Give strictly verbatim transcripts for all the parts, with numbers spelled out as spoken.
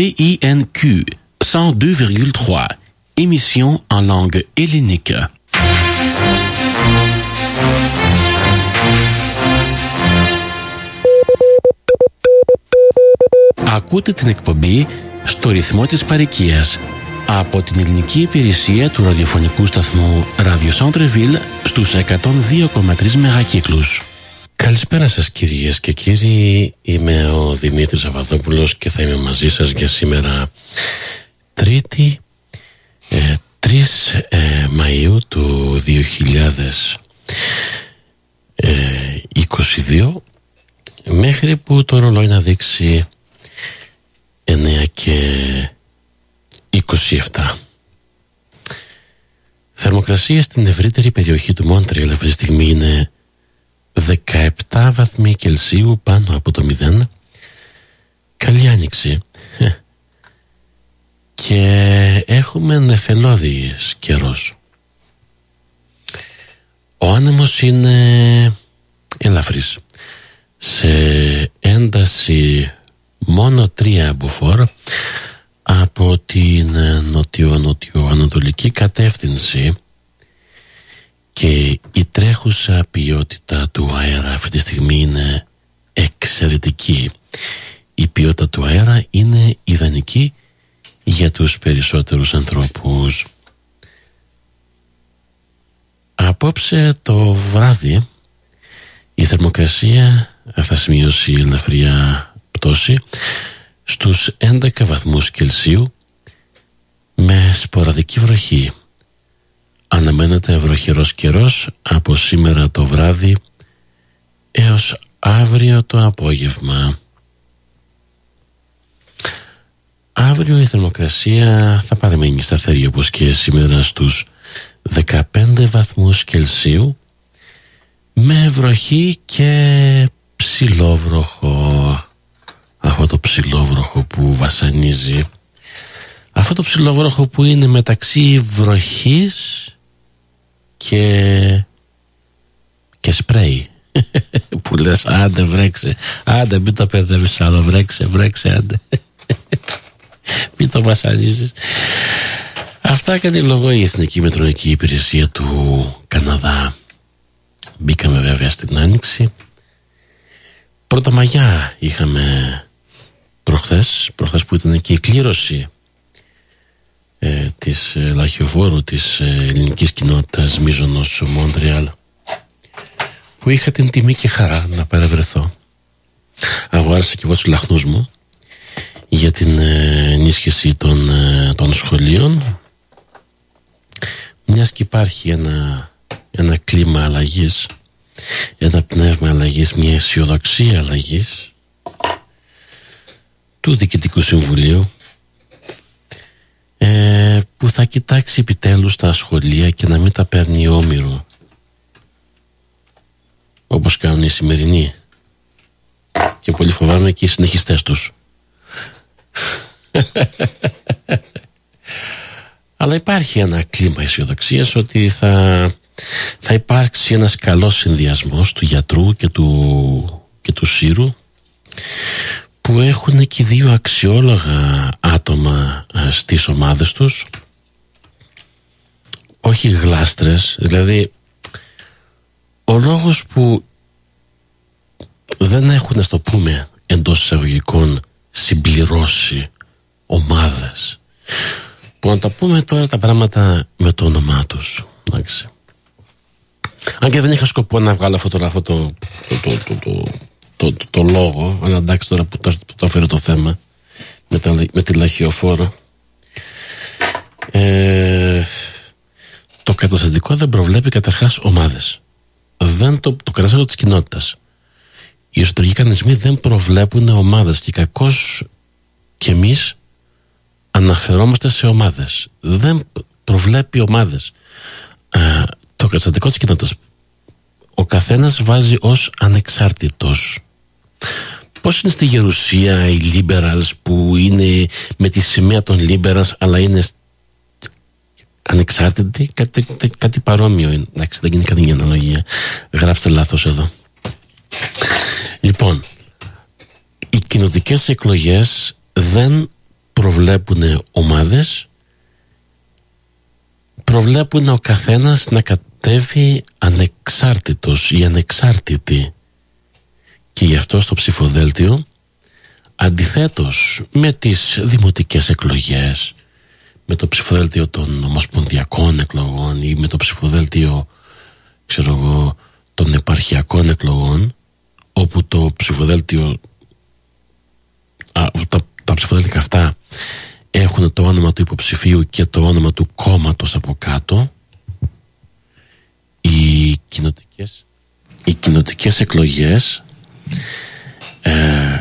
C I N Q cent deux virgule trois, émission en langue hellénique. Ακούτε την εκπομπή στο ρυθμό της παροικίας από την ελληνική υπηρεσία του ραδιοφωνικού σταθμού Radio Centreville στους εκατόν δύο κόμμα τρία μεγακύκλους. Καλησπέρα σας κυρίες και κύριοι, είμαι ο Δημήτρης Αβαδόπουλος και θα είμαι μαζί σας για σήμερα Τρίτη ε, τρεις ε, Μαΐου του δύο χιλιάδες είκοσι δύο μέχρι που το ρολόι να δείξει εννέα και είκοσι επτά. Θερμοκρασία στην ευρύτερη περιοχή του Μόντρεαλ αυτή τη στιγμή είναι δεκαεπτά βαθμοί Κελσίου πάνω από το μηδέν. Καλή άνοιξη και έχουμε νεφελώδης καιρός. Ο άνεμος είναι ελαφρύς, σε ένταση μόνο τρία μποφόρ από την νοτιο-νοτιοανατολική κατεύθυνση και η τρέχουσα ποιότητα του αέρα αυτή τη στιγμή είναι εξαιρετική. Η ποιότητα του αέρα είναι ιδανική για τους περισσότερους ανθρώπους. Απόψε το βράδυ η θερμοκρασία θα σημειώσει ελαφριά πτώση στους έντεκα βαθμούς Κελσίου με σποραδική βροχή. Αναμένεται βροχερός καιρός από σήμερα το βράδυ έως αύριο το απόγευμα. Αύριο η θερμοκρασία θα παραμείνει σταθερή όπως και σήμερα στους δεκαπέντε βαθμούς Κελσίου με βροχή και ψιλόβροχο. Αυτό το ψιλόβροχο που βασανίζει, αυτό το ψιλόβροχο που είναι μεταξύ βροχής και και σπρέι που λες άντε βρέξε, άντε μην το παιδεύεις άλλο, βρέξε, βρέξε άντε μην το βασανίζεις. Αυτά κάνει λόγο η Εθνική Μετρολογική Υπηρεσία του Καναδά. Μπήκαμε βέβαια στην Άνοιξη. Πρωτομαγιά είχαμε προχθές, προχθές που ήταν και η κλήρωση ε, της ε, λαχιοφόρου της ε, ελληνικής κοινότητας Μίζωνος Μόντρεαλ, που είχα την τιμή και χαρά να παρευρεθώ. Αγόρασα και εγώ τους λαχνούς μου για την ε, ενίσχυση των, ε, των σχολείων, μιας και υπάρχει ένα, ένα κλίμα αλλαγής, ένα πνεύμα αλλαγής, μια αισιοδοξία αλλαγής του Διοικητικού Συμβουλίου, ε, που θα κοιτάξει επιτέλους τα σχολεία και να μην τα παίρνει όμοιρο όπως κάνουν οι σημερινοί και πολύ φοβάμαι και οι συνεχιστές τους. Αλλά υπάρχει ένα κλίμα αισιοδοξίας ότι θα θα υπάρξει ένας καλός συνδυασμός του γιατρού και του, και του σύρου, που έχουν και δύο αξιόλογα άτομα στις ομάδες τους, όχι γλάστρες. Δηλαδή ο λόγος που δεν έχουν, να το πούμε εντός εισαγωγικών, συμπληρώσει ομάδες, που να τα πούμε τώρα τα πράγματα με το όνομά τους, εντάξει. Αν και δεν είχα σκοπό να βγάλω αυτό το, αυτό το, το, το, το, το, το, το λόγο, αλλά εντάξει τώρα που το, που το έφερε το θέμα με, τα, με τη λαχιοφόρο, ε, το καταστατικό δεν προβλέπει καταρχάς ομάδες. Δεν το, το καταστατικό της κοινότητας. Οι εσωτερικοί κανονισμοί δεν προβλέπουν ομάδες και κακώς κι εμείς αναφερόμαστε σε ομάδες. Δεν προβλέπει ομάδες. Ε, το καταστατικό της κοινότητας ο καθένας βάζει ως ανεξάρτητος. Πώς είναι στη Γερουσία οι liberals που είναι με τη σημαία των liberals αλλά είναι ανεξάρτητοι? Κάτι, κάτι παρόμοιο είναι. Εντάξει, δεν γίνει κανένα αναλογία. Γράψτε λάθος εδώ. Λοιπόν, οι κοινοτικές εκλογές δεν προβλέπουν ομάδες, προβλέπουν ο καθένας να κατέβει ανεξάρτητος ή ανεξάρτητη, και γι' αυτό στο ψηφοδέλτιο, αντιθέτως με τις δημοτικές εκλογές, με το ψηφοδέλτιο των ομοσπονδιακών εκλογών ή με το ψηφοδέλτιο, ξέρω εγώ, των επαρχιακών εκλογών, όπου το ψηφοδέλτιο α, τα, τα ψηφοδέλτια αυτά έχουν το όνομα του υποψηφίου και το όνομα του κόμματος από κάτω, οι κοινοτικές, οι κοινοτικές εκλογές, ε,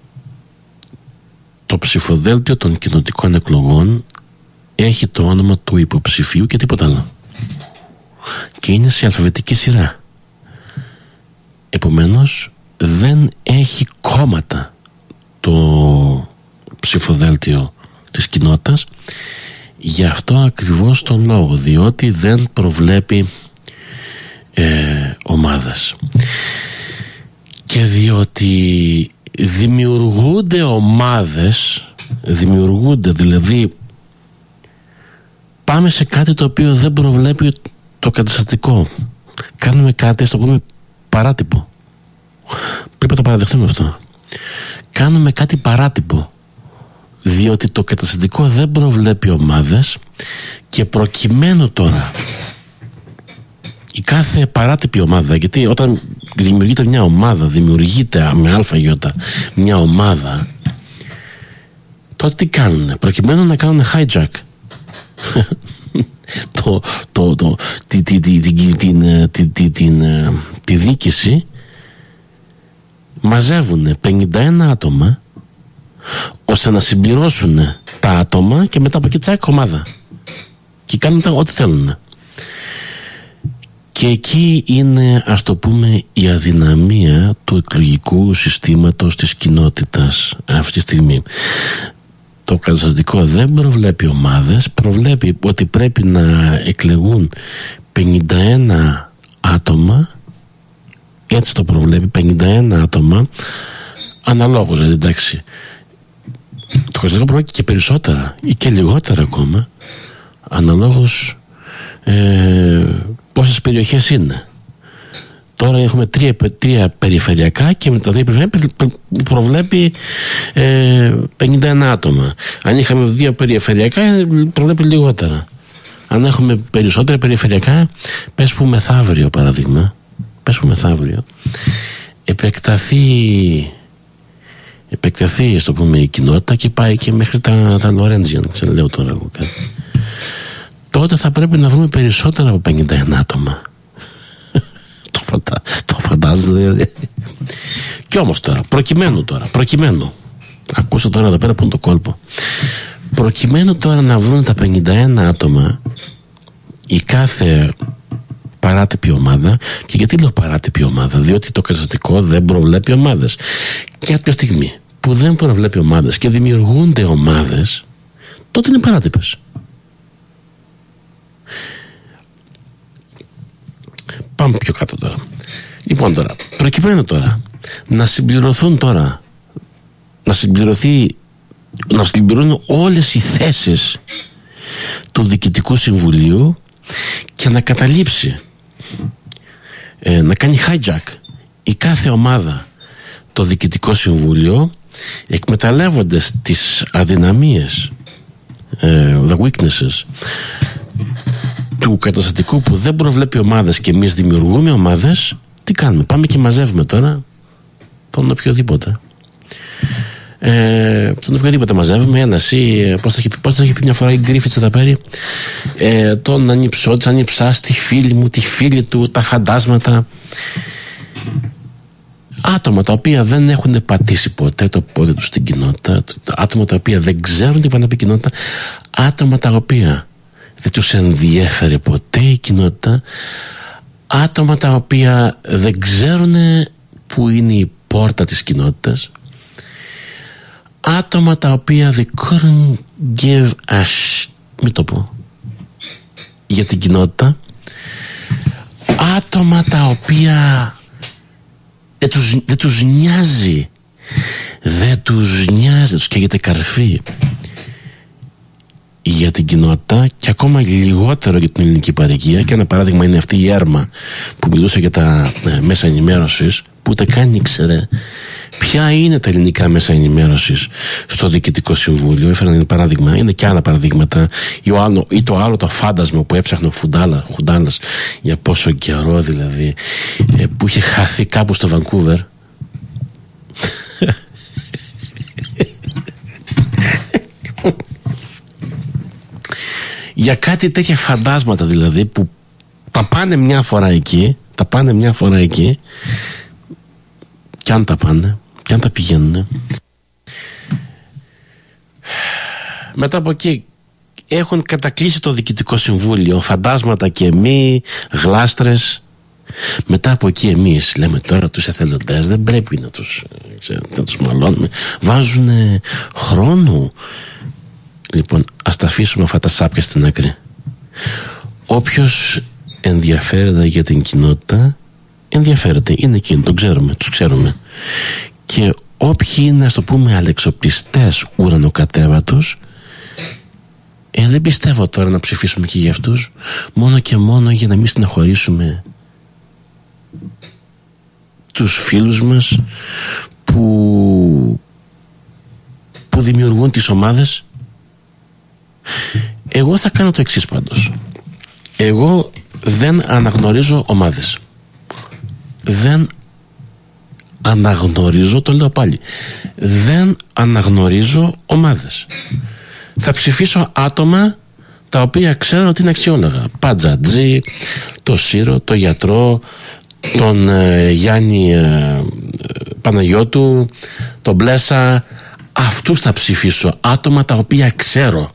το ψηφοδέλτιο των κοινοτικών εκλογών έχει το όνομα του υποψηφίου και τίποτα άλλο, και είναι σε αλφαβητική σειρά. Επομένως δεν έχει κόμματα το ψηφοδέλτιο της κοινότητας, γι' αυτό ακριβώς τον λόγο, διότι δεν προβλέπει ε, ομάδες, και διότι δημιουργούνται ομάδες, δημιουργούνται δηλαδή, πάμε σε κάτι το οποίο δεν προβλέπει το καταστατικό, κάνουμε κάτι, ας το πούμε, παράτυπο. Πρέπει να το παραδεχτούμε αυτό. Κάνουμε κάτι παράτυπο, διότι το καταστατικό δεν προβλέπει ομάδες, και προκειμένου τώρα η κάθε παράτυπη ομάδα, γιατί όταν δημιουργείται μια ομάδα, δημιουργείται με αλφαγιώτα μια ομάδα, τότε τι κάνουνε? Προκειμένου να κάνουν hijack το, το, το, τη, τη, τη, την, την, την, την, την, τη δίκηση, μαζεύουν πενήντα ένα άτομα ώστε να συμπληρώσουν τα άτομα, και μετά από εκεί τσάκ ομάδα, και κάνουν ό,τι θέλουν. Και εκεί είναι, ας το πούμε, η αδυναμία του εκλογικού συστήματος της κοινότητας αυτή τη στιγμή. Το καταστατικό δεν προβλέπει ομάδες, προβλέπει ότι πρέπει να εκλεγούν πενήντα ένα άτομα, έτσι το προβλέπει, πενήντα ένα άτομα, αναλόγως, δηλαδή, εντάξει, το καταστατικό προβλέπει και περισσότερα ή και λιγότερα ακόμα, αναλόγως ε, πόσες περιοχές είναι. Τώρα έχουμε τρία, τρία περιφερειακά, και με τα τρία περιφερειακά προβλέπει ε, πενήντα ένα άτομα. Αν είχαμε δύο περιφερειακά, προβλέπει λιγότερα. Αν έχουμε περισσότερα περιφερειακά, πες που μεθαύριο, παράδειγμα, πες που μεθαύριο επεκταθεί επεκταθεί, στο πούμε, η κοινότητα και πάει και μέχρι τα, τα Λορέντζιαν, σε λέω τώρα εγώ κάτι, τότε θα πρέπει να βρούμε περισσότερα από πενήντα ένα άτομα. το, φαντα, το φαντάζεσαι? Κι όμως τώρα, προκειμένου τώρα, προκειμένου, ακούστε τώρα εδώ πέρα που είναι το κόλπο, προκειμένου τώρα να βρουν τα πενήντα ένα άτομα η κάθε παράτυπη ομάδα. Και γιατί λέω παράτυπη ομάδα? Διότι το καταστατικό δεν προβλέπει ομάδες, και από τη στιγμή που δεν προβλέπει ομάδες και δημιουργούνται ομάδες, τότε είναι παράτυπες. Πάμε πιο κάτω τώρα. Λοιπόν, τώρα, προκειμένου τώρα να συμπληρωθούν τώρα, να συμπληρωθεί, να συμπληρώνουν όλες οι θέσεις του Διοικητικού Συμβουλίου και να καταλήψει, ε, να κάνει hijack η κάθε ομάδα το Διοικητικό Συμβούλιο, εκμεταλλεύοντας τις αδυναμίες, ε, the weaknesses του καταστατικού που δεν προβλέπει ομάδες, και εμείς δημιουργούμε ομάδες. Τι κάνουμε? Πάμε και μαζεύουμε τώρα τον οποιοδήποτε. Ε, τον οποιοδήποτε μαζεύουμε. Έλα εσύ, πώς το είχε πει, πώς το είχε πει μια φορά η Γκρίφιτς εδώ πέρα, ε, τον ανιψώ, της ανιψάς, τη φίλη μου, τη φίλη του, τα φαντάσματα. Άτομα τα οποία δεν έχουν πατήσει ποτέ το πόδι τους στην κοινότητα, άτομα τα οποία δεν ξέρουν τι πάνε να πει κοινότητα, άτομα τα οποία δεν τους ενδιέφερε ποτέ η κοινότητα, άτομα τα οποία δεν ξέρουν που είναι η πόρτα της κοινότητας, άτομα τα οποία they couldn't give a sh... μην το πω για την κοινότητα, άτομα τα οποία δεν τους, δεν τους νοιάζει δεν τους νοιάζει, δεν τους καίγεται καρφί για την κοινότητα και ακόμα λιγότερο για την ελληνική παροικία. Και ένα παράδειγμα είναι αυτή η Έρμα που μιλούσε για τα ε, μέσα ενημέρωσης, που ούτε καν ήξερε ποια είναι τα ελληνικά μέσα ενημέρωσης στο Διοικητικό Συμβούλιο. Έφεραν ένα παράδειγμα, είναι και άλλα παραδείγματα, ή, ο άλλο, ή το άλλο το φάντασμα που έψαχνε ο Φουντάλα, Χουντάλας για πόσο καιρό δηλαδή, ε, που είχε χαθεί κάπου στο Βανκούβερ. Για κάτι τέτοια φαντάσματα δηλαδή, που τα πάνε μια φορά εκεί, τα πάνε μια φορά εκεί, κι αν τα πάνε, κι αν τα πηγαίνουν, μετά από εκεί έχουν κατακλείσει το Διοικητικό Συμβούλιο, φαντάσματα και μη γλάστρες. Μετά από εκεί εμείς λέμε τώρα τους εθελοντές δεν πρέπει να τους, ξέρω, να τους μαλώνουμε, βάζουν χρόνο. Λοιπόν, ας τα αφήσουμε αυτά τα σάπια στην άκρη. Όποιος ενδιαφέρεται για την κοινότητα, ενδιαφέρεται, είναι εκείνο, τον ξέρουμε, τους ξέρουμε. Και όποιοι είναι, ας το πούμε, αλεξοπιστές ουρανοκατέβατους, ε, δεν πιστεύω τώρα να ψηφίσουμε και για αυτούς, μόνο και μόνο για να μην στεναχωρήσουμε τους φίλους μας που, που δημιουργούν τις ομάδες. Εγώ θα κάνω το εξής πάντως. Εγώ δεν αναγνωρίζω ομάδες. Δεν αναγνωρίζω, το λέω πάλι, δεν αναγνωρίζω ομάδες. Θα ψηφίσω άτομα τα οποία ξέρω ότι είναι αξιόλογα. Παντζατζή, το Σύρο, το γιατρό, τον ε, Γιάννη ε, Παναγιώτου, τον Μπλέσα. Αυτούς θα ψηφίσω, άτομα τα οποία ξέρω,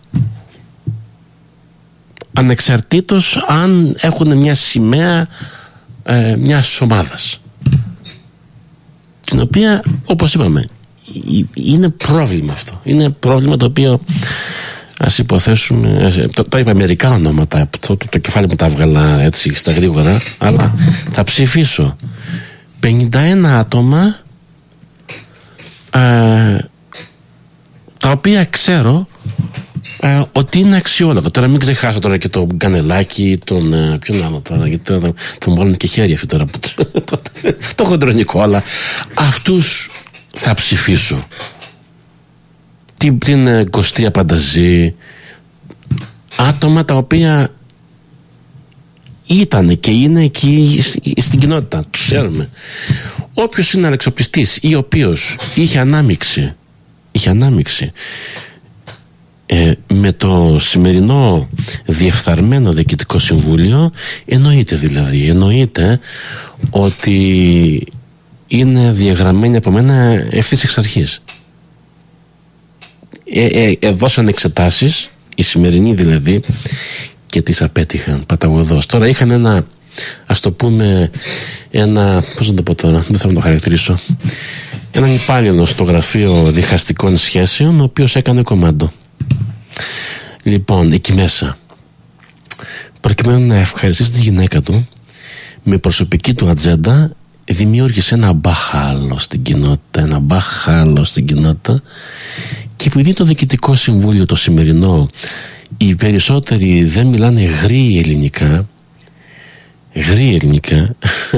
ανεξαρτήτως αν έχουν μια σημαία ε, μιας ομάδας, την οποία, όπως είπαμε, είναι πρόβλημα αυτό. Είναι πρόβλημα το οποίο, ας υποθέσουμε, το, το είπα μερικά ονόματα, το, το, το κεφάλι μου τα έβγαλα έτσι στα γρήγορα, αλλά θα ψηφίσω πενήντα ένα άτομα ε, τα οποία ξέρω ε, ότι είναι αξιόλογα. Τώρα μην ξεχάσω τώρα και τον Γκανελάκη, τον ε, ποιον άλλο τώρα, γιατί τώρα θα, θα μου βάλουν και χέρι αυτή τώρα, το, το χοντρονικό, αλλά αυτούς θα ψηφίσω. Την, την ε, Κωστία Πανταζή, άτομα τα οποία ήταν και είναι εκεί στην κοινότητα, τους ξέρουμε. Όποιος είναι αλεξοπιστής ή ο οποίος είχε ανάμειξη είχε ανάμειξη ε, με το σημερινό διεφθαρμένο Διοικητικό Συμβούλιο, εννοείται δηλαδή, εννοείται ότι είναι διαγραμμένη από μένα ευθύς εξ αρχής. Ε, ε, ε, δώσαν εξετάσεις, οι σημερινοί δηλαδή, και τις απέτυχαν παταγωδώς. Τώρα είχαν ένα, ας το πούμε, ένα, πώς να το πω τώρα, δεν θέλω να το χαρακτηρίσω, έναν υπάλληλο στο γραφείο διχαστικών σχέσεων, ο οποίος έκανε κομμάντο. Λοιπόν, εκεί μέσα, προκειμένου να ευχαριστήσει τη γυναίκα του, με προσωπική του ατζέντα, δημιούργησε ένα μπάχαλο στην κοινότητα, ένα μπάχαλο στην κοινότητα, και επειδή το Διοικητικό Συμβούλιο το σημερινό, οι περισσότεροι δεν μιλάνε γρή ελληνικά, γρή ελληνικά,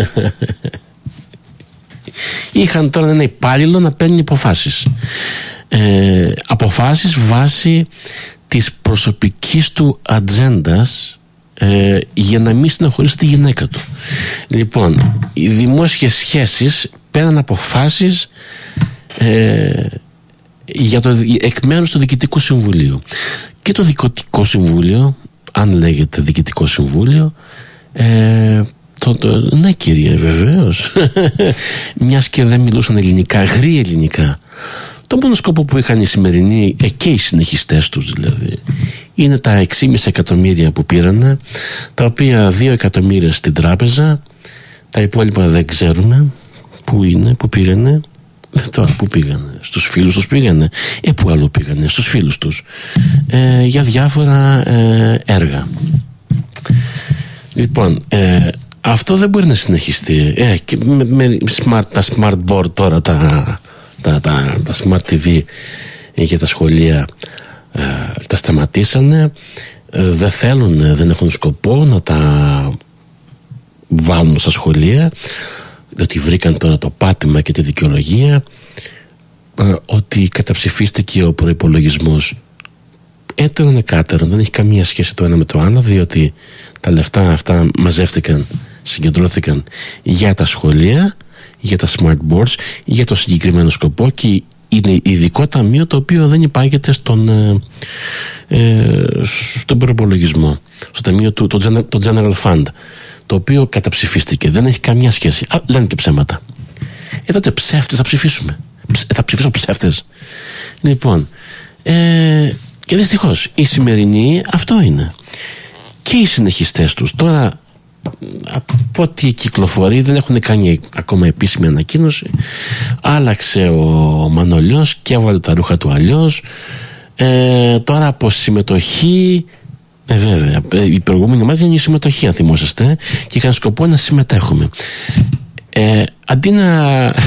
είχαν τώρα ένα υπάλληλο να παίρνει αποφάσεις. Ε, αποφάσεις βάσει της προσωπικής του ατζέντας, ε, για να μην στενοχωρήσει τη γυναίκα του. Λοιπόν, οι δημόσιες σχέσεις πέραν αποφάσεις ε, για το, εκ μέρους του Διοικητικού Συμβουλίου. Και το Διοικητικό Συμβούλιο, αν λέγεται Διοικητικό Συμβούλιο, ε, το, το, ναι κύριε, βεβαίως, μιας και δεν μιλούσαν ελληνικά, γρή ελληνικά. Το μόνο σκοπό που είχαν οι σημερινοί, ε, και οι συνεχιστές τους δηλαδή, είναι τα έξι κόμμα πέντε εκατομμύρια που πήρανε, τα οποία δύο εκατομμύρια στην τράπεζα, τα υπόλοιπα δεν ξέρουμε που είναι, που πήρανε. Τώρα που πήγανε, στους φίλους τους πήγανε, ε που άλλο πήγανε, στους φίλους τους, ε, για διάφορα ε, έργα. Λοιπόν, ε, αυτό δεν μπορεί να συνεχιστεί. Ε, και με, με smart, τα smart board τώρα, τα, τα, τα, τα smart τι βι για τα σχολεία, ε, τα σταματήσανε, ε, δεν θέλουν, δεν έχουν σκοπό να τα βάλουν στα σχολεία, διότι βρήκαν τώρα το πάτημα και τη δικαιολογία ε, ότι καταψηφίστηκε ο προϋπολογισμός. Έτερον εκάτερον, δεν έχει καμία σχέση το ένα με το άλλο, διότι τα λεφτά αυτά μαζεύτηκαν, συγκεντρώθηκαν για τα σχολεία, για τα smart boards, για το συγκεκριμένο σκοπό, και είναι ειδικό ταμείο το οποίο δεν υπάγεται στον, ε, ε, στον προϋπολογισμό, στο ταμείο του, το, general, το General Fund, το οποίο καταψηφίστηκε. Δεν έχει καμία σχέση. Α, λένε και ψέματα. Ε, τότε ψεύτες θα ψηφίσουμε. Ψ, θα ψηφίσω ψεύτες. Λοιπόν, ε, και δυστυχώς οι σημερινοί αυτό είναι. Και οι συνεχιστές τους τώρα, από ό,τι κυκλοφορεί, δεν έχουν κάνει ακόμα επίσημη ανακοίνωση. Άλλαξε ο Μανολιός και έβαλε τα ρούχα του αλλιώς. Ε, τώρα από συμμετοχή, ε, βέβαια, η προηγούμενη ομάδα είναι η συμμετοχή, αν θυμόσαστε, και είχαν σκοπό να συμμετέχουμε. Ε, αντί να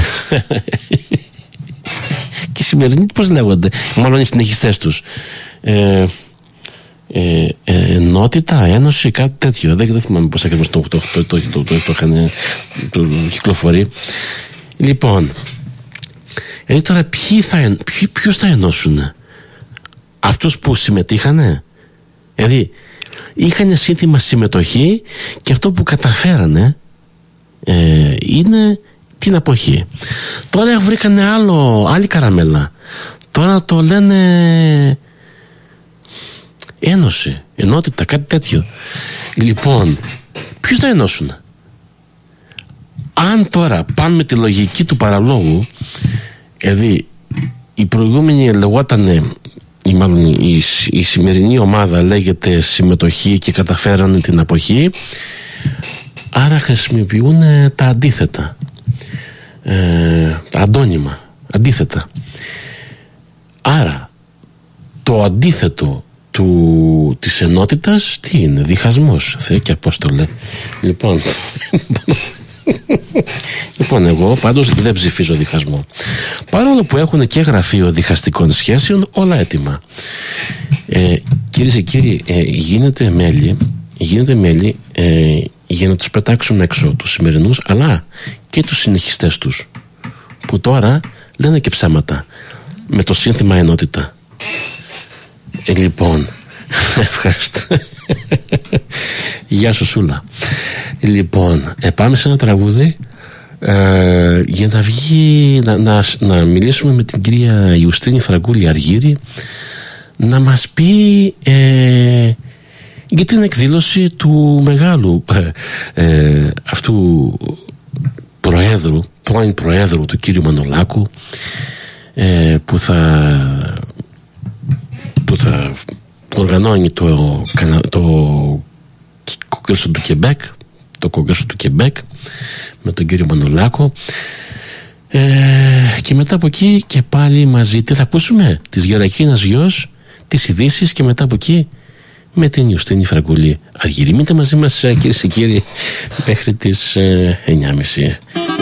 και οι σημερινοί πώς λέγονται, μάλλον οι συνεχιστές τους, ε, ε, ε, ενότητα, ένωση, κάτι τέτοιο, δεν, δεν θυμάμαι πώς ακριβώς το, το, το, το, το, το, το είχαν το, κυκλοφορεί. Λοιπόν, δηλαδή τώρα ποιοι θα, ποιοι, ποιους θα ενώσουν? Αυτούς που συμμετείχανε? Δηλαδή είχαν σύνθημα συμμετοχή και αυτό που καταφέρανε ε, είναι την αποχή. Τώρα βρήκανε άλλο, άλλη καραμέλα. Τώρα το λένε ένωση, ενότητα, κάτι τέτοιο. Λοιπόν, ποιους θα ενώσουν? Αν τώρα πάνε με τη λογική του παραλόγου, δηλαδή η προηγούμενη λεγότανε, ή μάλλον η, η σημερινή ομάδα λέγεται συμμετοχή και καταφέρανε την αποχή, άρα χρησιμοποιούν τα αντίθετα, ε, τα αντώνυμα, αντίθετα. Άρα το αντίθετο του, της ενότητας τι είναι? Διχασμός, Θεέ και Απόστολε. Λοιπόν Λοιπόν, εγώ πάντως δεν ψηφίζω διχασμό, παρόλο που έχουν και γραφείο διχαστικών σχέσεων όλα έτοιμα. ε, Κυρίες και κύριοι, ε, γίνεται μέλη Γίνεται μέλη ε, για να τους πετάξουμε έξω τους σημερινούς, αλλά και τους συνεχιστές τους, που τώρα λένε και ψέματα με το σύνθημα ενότητα. ε, Λοιπόν, ευχαριστώ. Γεια σου Σούλα. Λοιπόν, ε, πάμε σε ένα τραγούδι ε, για να βγει να, να, να μιλήσουμε με την κυρία Ιουστίνη Φραγκούλη Αργύρη, να μας πει ε, για την εκδήλωση του μεγάλου ε, ε, αυτού προέδρου, πρώην προέδρου του κύριου Μανολάκου, ε, που θα που θα οργανώνει το, το κογκρέσο του Κεμπέκ, το κογκρέσο του Κεμπέκ με τον κύριο Μανολάκο, ε, και μετά από εκεί και πάλι μαζί τι θα ακούσουμε? Της Γερακίνας γιος, τις ειδήσεις, και μετά από εκεί με την Ιουστίνη Φραγκούλη Αργύρη. Μείνετε μαζί μας κυρίες και κύριοι μέχρι τις ε, εννιά και μισή.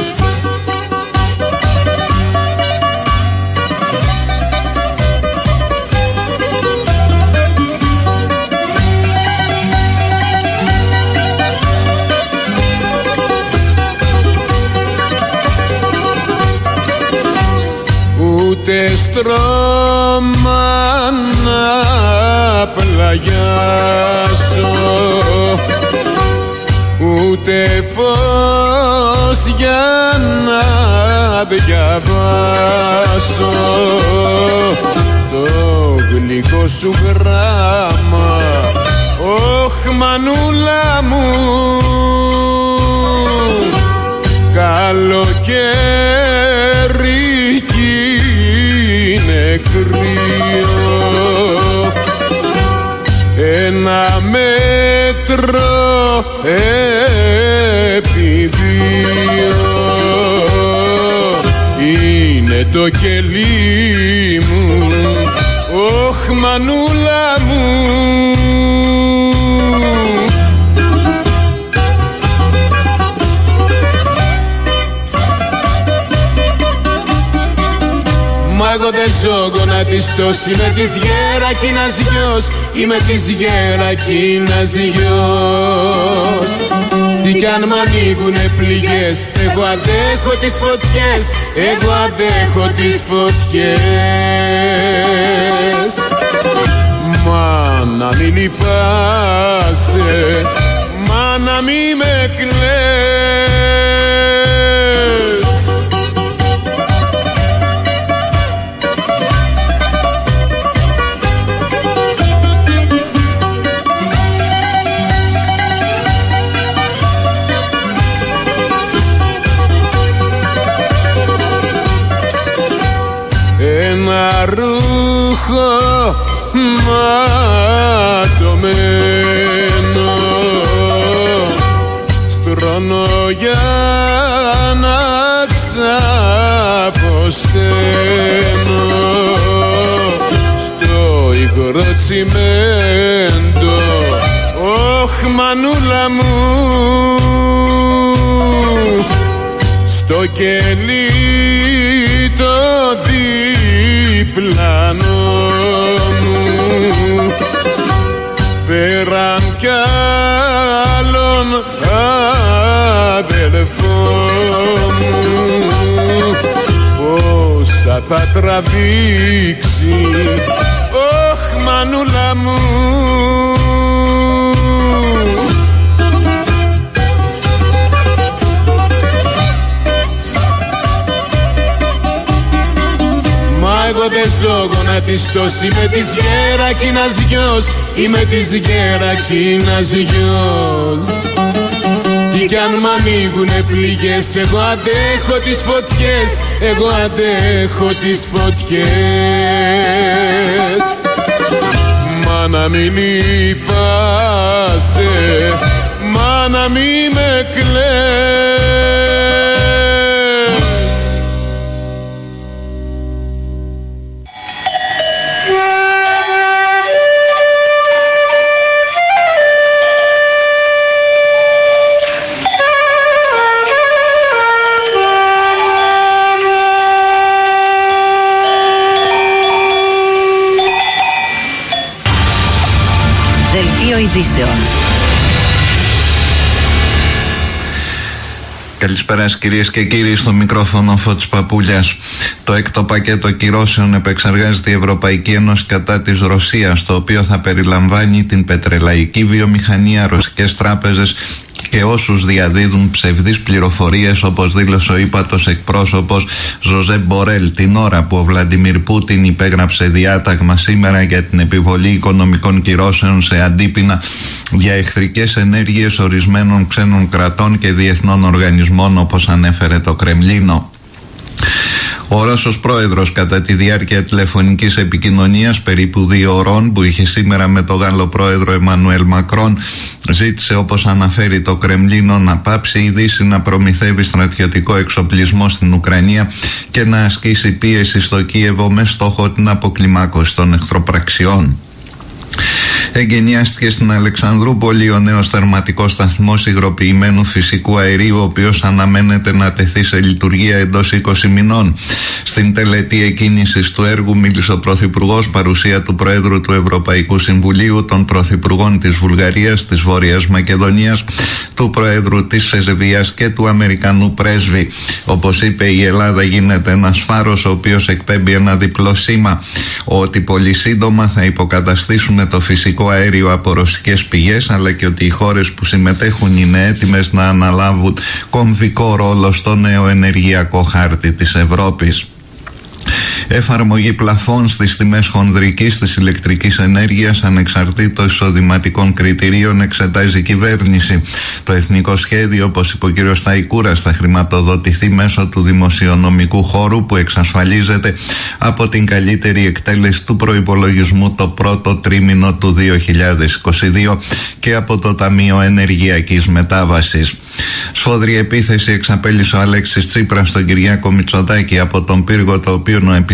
Ούτε στρώμα να πλαγιάσω, ούτε φως για να διαβάσω το γλυκό σου γράμμα. Ωχ μανούλα μου, καλοκαίρι είναι κρύο, ένα μέτρο επί δύο είναι το κελί μου. Ωχ μανούλα μου, μ' Μα εγώ δεν ζω γονατιστός, είμαι της Γερακίνας γιος, είμαι της Γερακίνας γιος. Τι κι αν μ' ανοίγουνε πληγές, εγώ αντέχω τις φωτιές, εγώ αντέχω τις φωτιές. Μα να μην λυπάσαι, μα να μη με κλαις. Ένα ρούχο ματωμένο στρώνω για να ξαποσταίνω στο υγρό τσιμέντο. Ωχ μανούλα μου, στο κελί το διπλανό μου φέραν κι άλλον αδελφό μου. Πόσα θα τραβήξει, ωχ μανούλα μου. Εγώ δεν ζω γονατιστός, είμαι της Γερακίνας γιος, είμαι της Γερακίνας γιος. Τι κι αν μ' ανοίγουνε πληγές, εγώ αντέχω τις φωτιές, εγώ αντέχω τις φωτιές. Μα να μη λυπάσαι, μα να μη με κλαις. Ειδήσεων. Καλησπέρα κυρίες και κύριοι, στο μικρόφωνο Φώτης Παπούλιας. Το έκτο πακέτο κυρώσεων επεξεργάζεται η Ευρωπαϊκή Ένωση κατά της Ρωσίας, το οποίο θα περιλαμβάνει την πετρελαϊκή βιομηχανία, ρωσικές τράπεζες και όσους διαδίδουν ψευδείς πληροφορίες, όπως δήλωσε ο ύπατος εκπρόσωπος Ζωζέπ Μπορέλ την ώρα που ο Βλαντιμίρ Πούτιν υπέγραψε διάταγμα σήμερα για την επιβολή οικονομικών κυρώσεων σε αντίπεινα για εχθρικές ενέργειες ορισμένων ξένων κρατών και διεθνών οργανισμών, όπως ανέφερε το Κρεμλίνο. Ο Ρώσος πρόεδρος, κατά τη διάρκεια τηλεφωνικής επικοινωνίας περίπου δύο ωρών που είχε σήμερα με τον Γάλλο πρόεδρο Εμμανουέλ Μακρόν, ζήτησε, όπως αναφέρει το Κρεμλίνο, να πάψει η Δύση να προμηθεύει στρατιωτικό εξοπλισμό στην Ουκρανία και να ασκήσει πίεση στο Κίεβο με στόχο την αποκλιμάκωση των εχθροπραξιών. Εγκαινιάστηκε στην Αλεξανδρούπολη ο νέος θερματικός σταθμός υγροποιημένου φυσικού αερίου, ο οποίος αναμένεται να τεθεί σε λειτουργία εντός είκοσι μηνών. Στην τελετή εκκίνησης του έργου μίλησε ο Πρωθυπουργός, παρουσία του Προέδρου του Ευρωπαϊκού Συμβουλίου, των Πρωθυπουργών της Βουλγαρίας, της Βόρειας Μακεδονίας, του Προέδρου της Σερβίας και του Αμερικανού πρέσβη. Όπως είπε, η Ελλάδα γίνεται ένας φάρος ο οποίος εκπέμπει ένα διπλό σήμα, ότι πολύ σύντομα θα υποκαταστήσουν το φυσικό αέριο από ρωσικές πηγές, αλλά και ότι οι χώρες που συμμετέχουν είναι έτοιμες να αναλάβουν κομβικό ρόλο στο νέο ενεργειακό χάρτη της Ευρώπης. Εφαρμογή πλαφών στις τιμές χονδρικής της ηλεκτρικής ενέργειας ανεξαρτήτως εισοδηματικών κριτηρίων εξετάζει η κυβέρνηση. Το εθνικό σχέδιο, όπως είπε ο κ. Σταϊκούρας, θα χρηματοδοτηθεί μέσω του δημοσιονομικού χώρου που εξασφαλίζεται από την καλύτερη εκτέλεση του προϋπολογισμού το πρώτο τρίμηνο του δύο χιλιάδες είκοσι δύο και από το Ταμείο Ενεργειακής Μετάβασης. Σφόδρη επίθεση εξαπέλυσε ο Αλέξης Τσίπρας στον Κυριάκο Μητσοτάκη από τον πύργο, το οποίο ο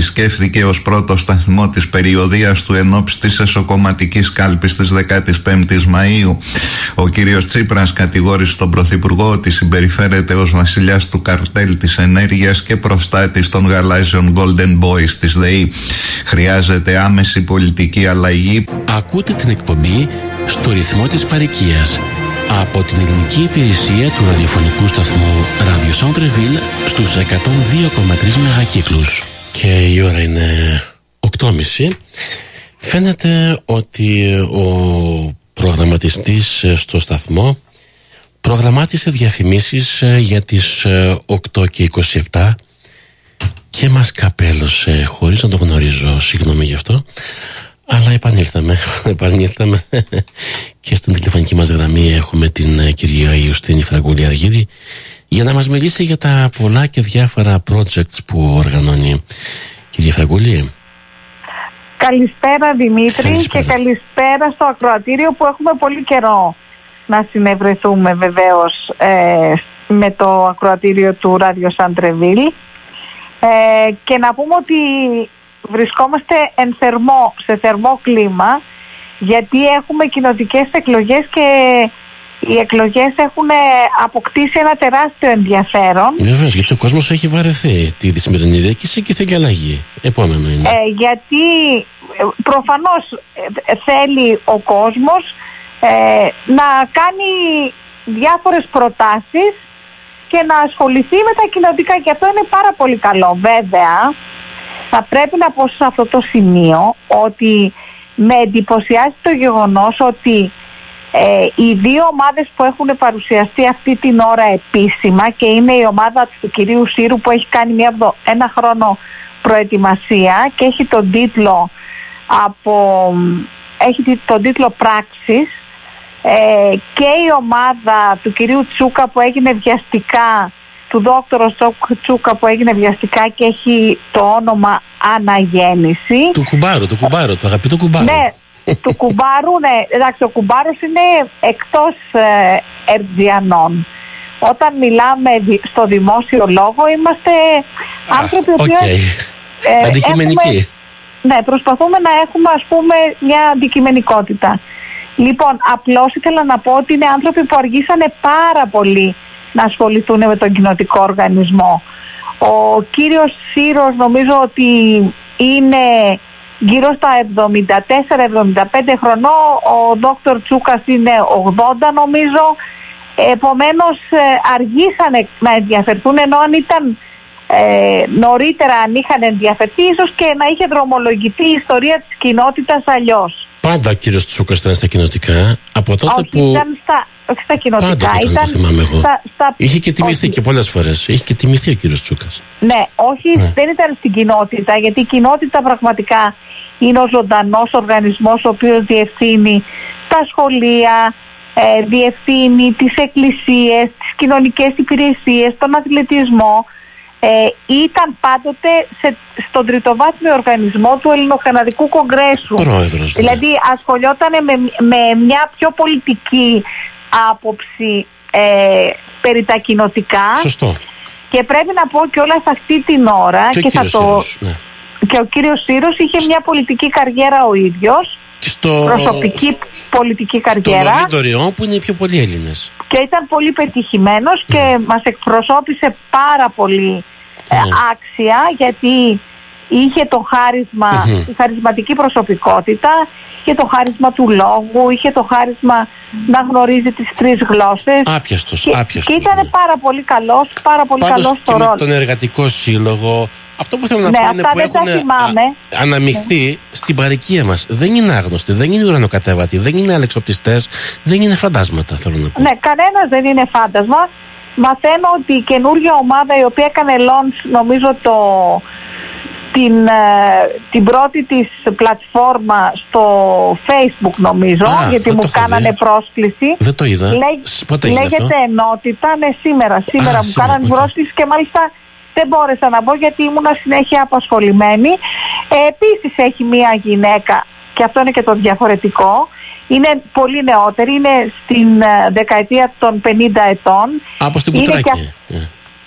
επισκέφθηκε ως πρώτο σταθμό της περιοδείας του ενόψει της εσωκομματικής κάλπης της δεκάτης πέμπτης Μαΐου. Ο κύριος Τσίπρας κατηγόρησε τον Πρωθυπουργό ότι συμπεριφέρεται ως βασιλιάς του καρτέλ της ενέργειας και προστάτης των γαλάζιων Golden Boys της ΔΕΗ. Χρειάζεται άμεση πολιτική αλλαγή. Ακούτε την εκπομπή στο ρυθμό της παροικίας από την ελληνική υπηρεσία του ραδιοφωνικού σταθμού Radio Centre-Ville στους εκατόν δύο κόμμα τρία μεγακύκλους. Και η ώρα είναι οκτώ και μισή. Φαίνεται ότι ο προγραμματιστής στο σταθμό προγραμμάτισε διαφημίσεις για τις οκτώ και είκοσι επτά και μας καπέλωσε χωρίς να το γνωρίζω, συγγνώμη γι' αυτό. Αλλά επανήλθαμε, επανήλθαμε και στην τηλεφωνική μας γραμμή έχουμε την κυρία Ιουστίνη Φραγκούλη Αργύρη για να μας μιλήσει για τα πολλά και διάφορα projects που οργανώνει. Κυρία Φραγκούλη. Καλησπέρα Δημήτρη. Καλησπέρα. Και καλησπέρα στο ακροατήριο που έχουμε πολύ καιρό να συνευρεθούμε βεβαίως ε, με το ακροατήριο του Radio Centre-Ville ε, και να πούμε ότι βρισκόμαστε εν θερμό, σε θερμό κλίμα, γιατί έχουμε κοινοτικές εκλογές και οι εκλογές έχουν αποκτήσει ένα τεράστιο ενδιαφέρον. Βεβαίως, γιατί ο κόσμος έχει βαρεθεί τη σημερινή διοίκηση και θέλει αλλαγή. Επόμενο είναι. Ε, γιατί προφανώς θέλει ο κόσμος ε, να κάνει διάφορες προτάσεις και να ασχοληθεί με τα κοινοτικά, και αυτό είναι πάρα πολύ καλό. Βέβαια, θα πρέπει να πω σε αυτό το σημείο ότι με εντυπωσιάζει το γεγονός ότι ε, οι δύο ομάδες που έχουν παρουσιαστεί αυτή την ώρα επίσημα, και είναι η ομάδα του κυρίου Σύρου που έχει κάνει μια, ένα χρόνο προετοιμασία και έχει τον τίτλο, από, έχει τον τίτλο Πράξης, ε, και η ομάδα του κυρίου Τσούκα που έγινε βιαστικά, του δόκτωρο Τσούκα που έγινε βιαστικά και έχει το όνομα Αναγέννηση. Του Κουμπάρου, του Κουμπάρου, του αγαπητού Κουμπάρου. Ναι, του Κουμπάρου, ναι. Εντάξει, ο Κουμπάρος είναι εκτός ε, Ερτζιανών. Όταν μιλάμε στο δημόσιο λόγο είμαστε άνθρωποι που okay. ε, αντικειμενικοί. Ναι, προσπαθούμε να έχουμε, ας πούμε, μια αντικειμενικότητα. Λοιπόν, απλώς ήθελα να πω ότι είναι άνθρωποι που αργήσανε πάρα πολύ να ασχοληθούν με τον κοινοτικό οργανισμό. Ο κύριος Σύρος νομίζω ότι είναι γύρω στα εβδομήντα τέσσερα εβδομήντα πέντε χρονών, ο δόκτωρ Τσούκας είναι ογδόντα νομίζω, επομένως αργήσανε να ενδιαφερθούν, ενώ αν ήταν ε, νωρίτερα, αν είχαν ενδιαφερθεί, ίσως και να είχε δρομολογηθεί η ιστορία της κοινότητας αλλιώς. Πάντα ο κύριος Τσούκας ήταν στα κοινοτικά, από τότε όχι, που... Ήταν στα, όχι στα κοινοτικά. Πάντα ήταν, το θυμάμαι εγώ. Στα, στα... Είχε και τιμηθεί όχι. και πολλές φορές. Είχε και τιμηθεί ο κύριος Τσούκας. Ναι, όχι, ναι. Δεν ήταν στην κοινότητα, γιατί η κοινότητα πραγματικά είναι ο ζωντανός οργανισμός ο οποίος διευθύνει τα σχολεία, ε, διευθύνει τις εκκλησίες, τις κοινωνικές υπηρεσίες, τον αθλητισμό. Ε, ήταν πάντοτε σε, στον τριτοβάθμιο οργανισμό του Ελληνοκαναδικού Κογκρέσου. Πρόεδρος, δηλαδή ναι. ασχολιόταν με, με μια πιο πολιτική άποψη ε, περί τα κοινοτικά. Σωστό. Και πρέπει να πω κιόλας αυτή την ώρα και, και, θα το... Σύρος, ναι. και ο κύριος Σύρος είχε μια πολιτική καριέρα ο ίδιος, στο... προσωπική πολιτική καριέρα. Στο Λωρίδωριό που είναι οι πιο πολλοί Έλληνες. Και ήταν πολύ πετυχημένος και mm. μας εκπροσώπησε πάρα πολύ mm. άξια, γιατί είχε το χάρισμα, mm-hmm. η χαρισματική προσωπικότητα, είχε το χάρισμα του λόγου, είχε το χάρισμα να γνωρίζει τις τρεις γλώσσες. Άπιαστος, και, άπιαστος. Και ήταν ναι. πάρα πολύ καλός, πάρα πολύ Πάντως καλός στο ρόλο. Τον εργατικό σύλλογο, αυτό που θέλω να ναι, πω είναι που έχουν α, αναμειχθεί ναι. στην παροικία μας. Δεν είναι άγνωστοι, δεν είναι ουρανοκατέβατοι, δεν είναι αλεξοπτιστές, δεν είναι φαντάσματα, θέλω να πω. Ναι, κανένας δεν είναι φάντασμα. Μαθαίνω ότι η καινούργια ομάδα, η οποία έκανε launch, νομίζω το... Την, την πρώτη της πλατφόρμα στο Facebook νομίζω, α, γιατί μου κάνανε δει. πρόσκληση. Δεν το είδα. Λέ, Πότε λέγεται αυτό? Ενότητα, ναι, σήμερα. Σήμερα α, μου σήμερα, κάνανε okay. πρόσκληση και μάλιστα δεν μπόρεσα να μπω γιατί ήμουνα συνέχεια απασχολημένη. Ε, επίσης έχει μία γυναίκα, και αυτό είναι και το διαφορετικό. Είναι πολύ νεότερη, είναι στην δεκαετία των πενήντα ετών. Από στην Κουτράκη. Και... Yeah.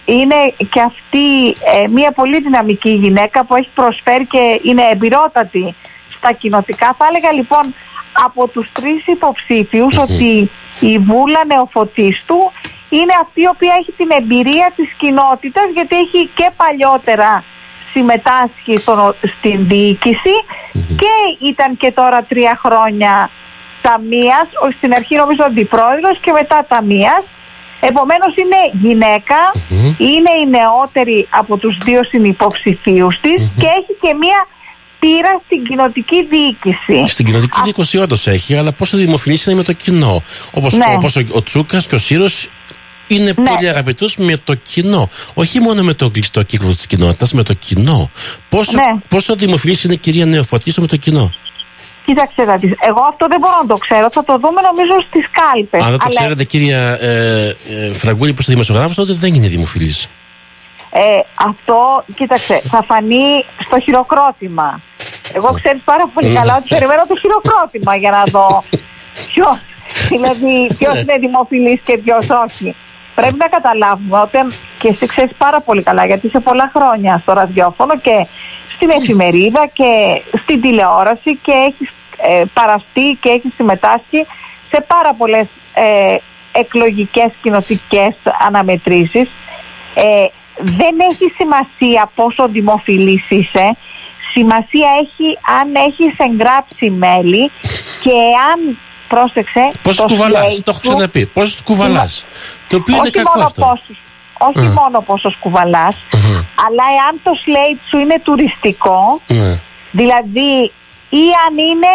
είναι και αυτή ε, μια πολύ δυναμική γυναίκα που έχει προσφέρει και είναι εμπειρότατη στα κοινοτικά. Θα έλεγα λοιπόν από τους τρεις υποψήφιους mm-hmm. ότι η Βούλα Νεοφωτίστου είναι αυτή η οποία έχει την εμπειρία της κοινότητας, γιατί έχει και παλιότερα συμμετάσχει στο, στην διοίκηση mm-hmm. και ήταν και τώρα τρία χρόνια ταμείας, στην αρχή νομίζω αντιπρόεδρος και μετά ταμείας. Επομένως είναι γυναίκα, mm-hmm. είναι η νεότερη από τους δύο συνυποψηφίους της mm-hmm. και έχει και μία πείρα στην κοινοτική διοίκηση. Στην κοινοτική Α... διοίκηση όντως έχει, αλλά πόσο δημοφιλής είναι με το κοινό. Όπως, ναι. όπως ο, ο Τσούκας και ο Σύρος είναι ναι. πολύ αγαπητούς με το κοινό. Όχι μόνο με το κλειστό κύκλο της κοινότητας, με το κοινό. Πόσο, ναι. πόσο δημοφιλής είναι η κυρία Νεοφωτίστου με το κοινό? Κοίταξε να δεις, εγώ αυτό δεν μπορώ να το ξέρω, θα το δούμε νομίζω στις κάλπες. Αν δεν το αλλά... ξέρετε κυρία ε, ε, Φραγκούλη προς τη δημοσιογράφος, τότε δεν είναι δημοφιλής. Ε, αυτό, κοίταξε, θα φανεί στο χειροκρότημα. Εγώ ξέρεις πάρα πολύ καλά ότι περιμένω το χειροκρότημα για να δω ποιος, δηλαδή, ποιος είναι δημοφιλής και ποιος όχι. Πρέπει να καταλάβουμε ότι, και εσύ ξέρεις πάρα πολύ καλά, γιατί είσαι πολλά χρόνια στο ραδιόφωνο και στην εφημερίδα και στην τηλεόραση και έχεις ε, παραστεί και έχεις συμμετάσχει σε πάρα πολλές ε, εκλογικές κοινοτικές αναμετρήσεις. Ε, δεν έχει σημασία πόσο δημοφιλής είσαι, σημασία έχει αν έχεις εγγράψει μέλη και αν, πρόσεξε, πόσους κουβαλάς, το έχω ξαναπεί, πόσους κουβαλάς, το οποίο είναι κακό αυτό. Πόσους, όχι mm. μόνο πόσους κουβαλάς, mm-hmm. αλλά εάν το slate σου είναι τουριστικό, mm. δηλαδή ή αν είναι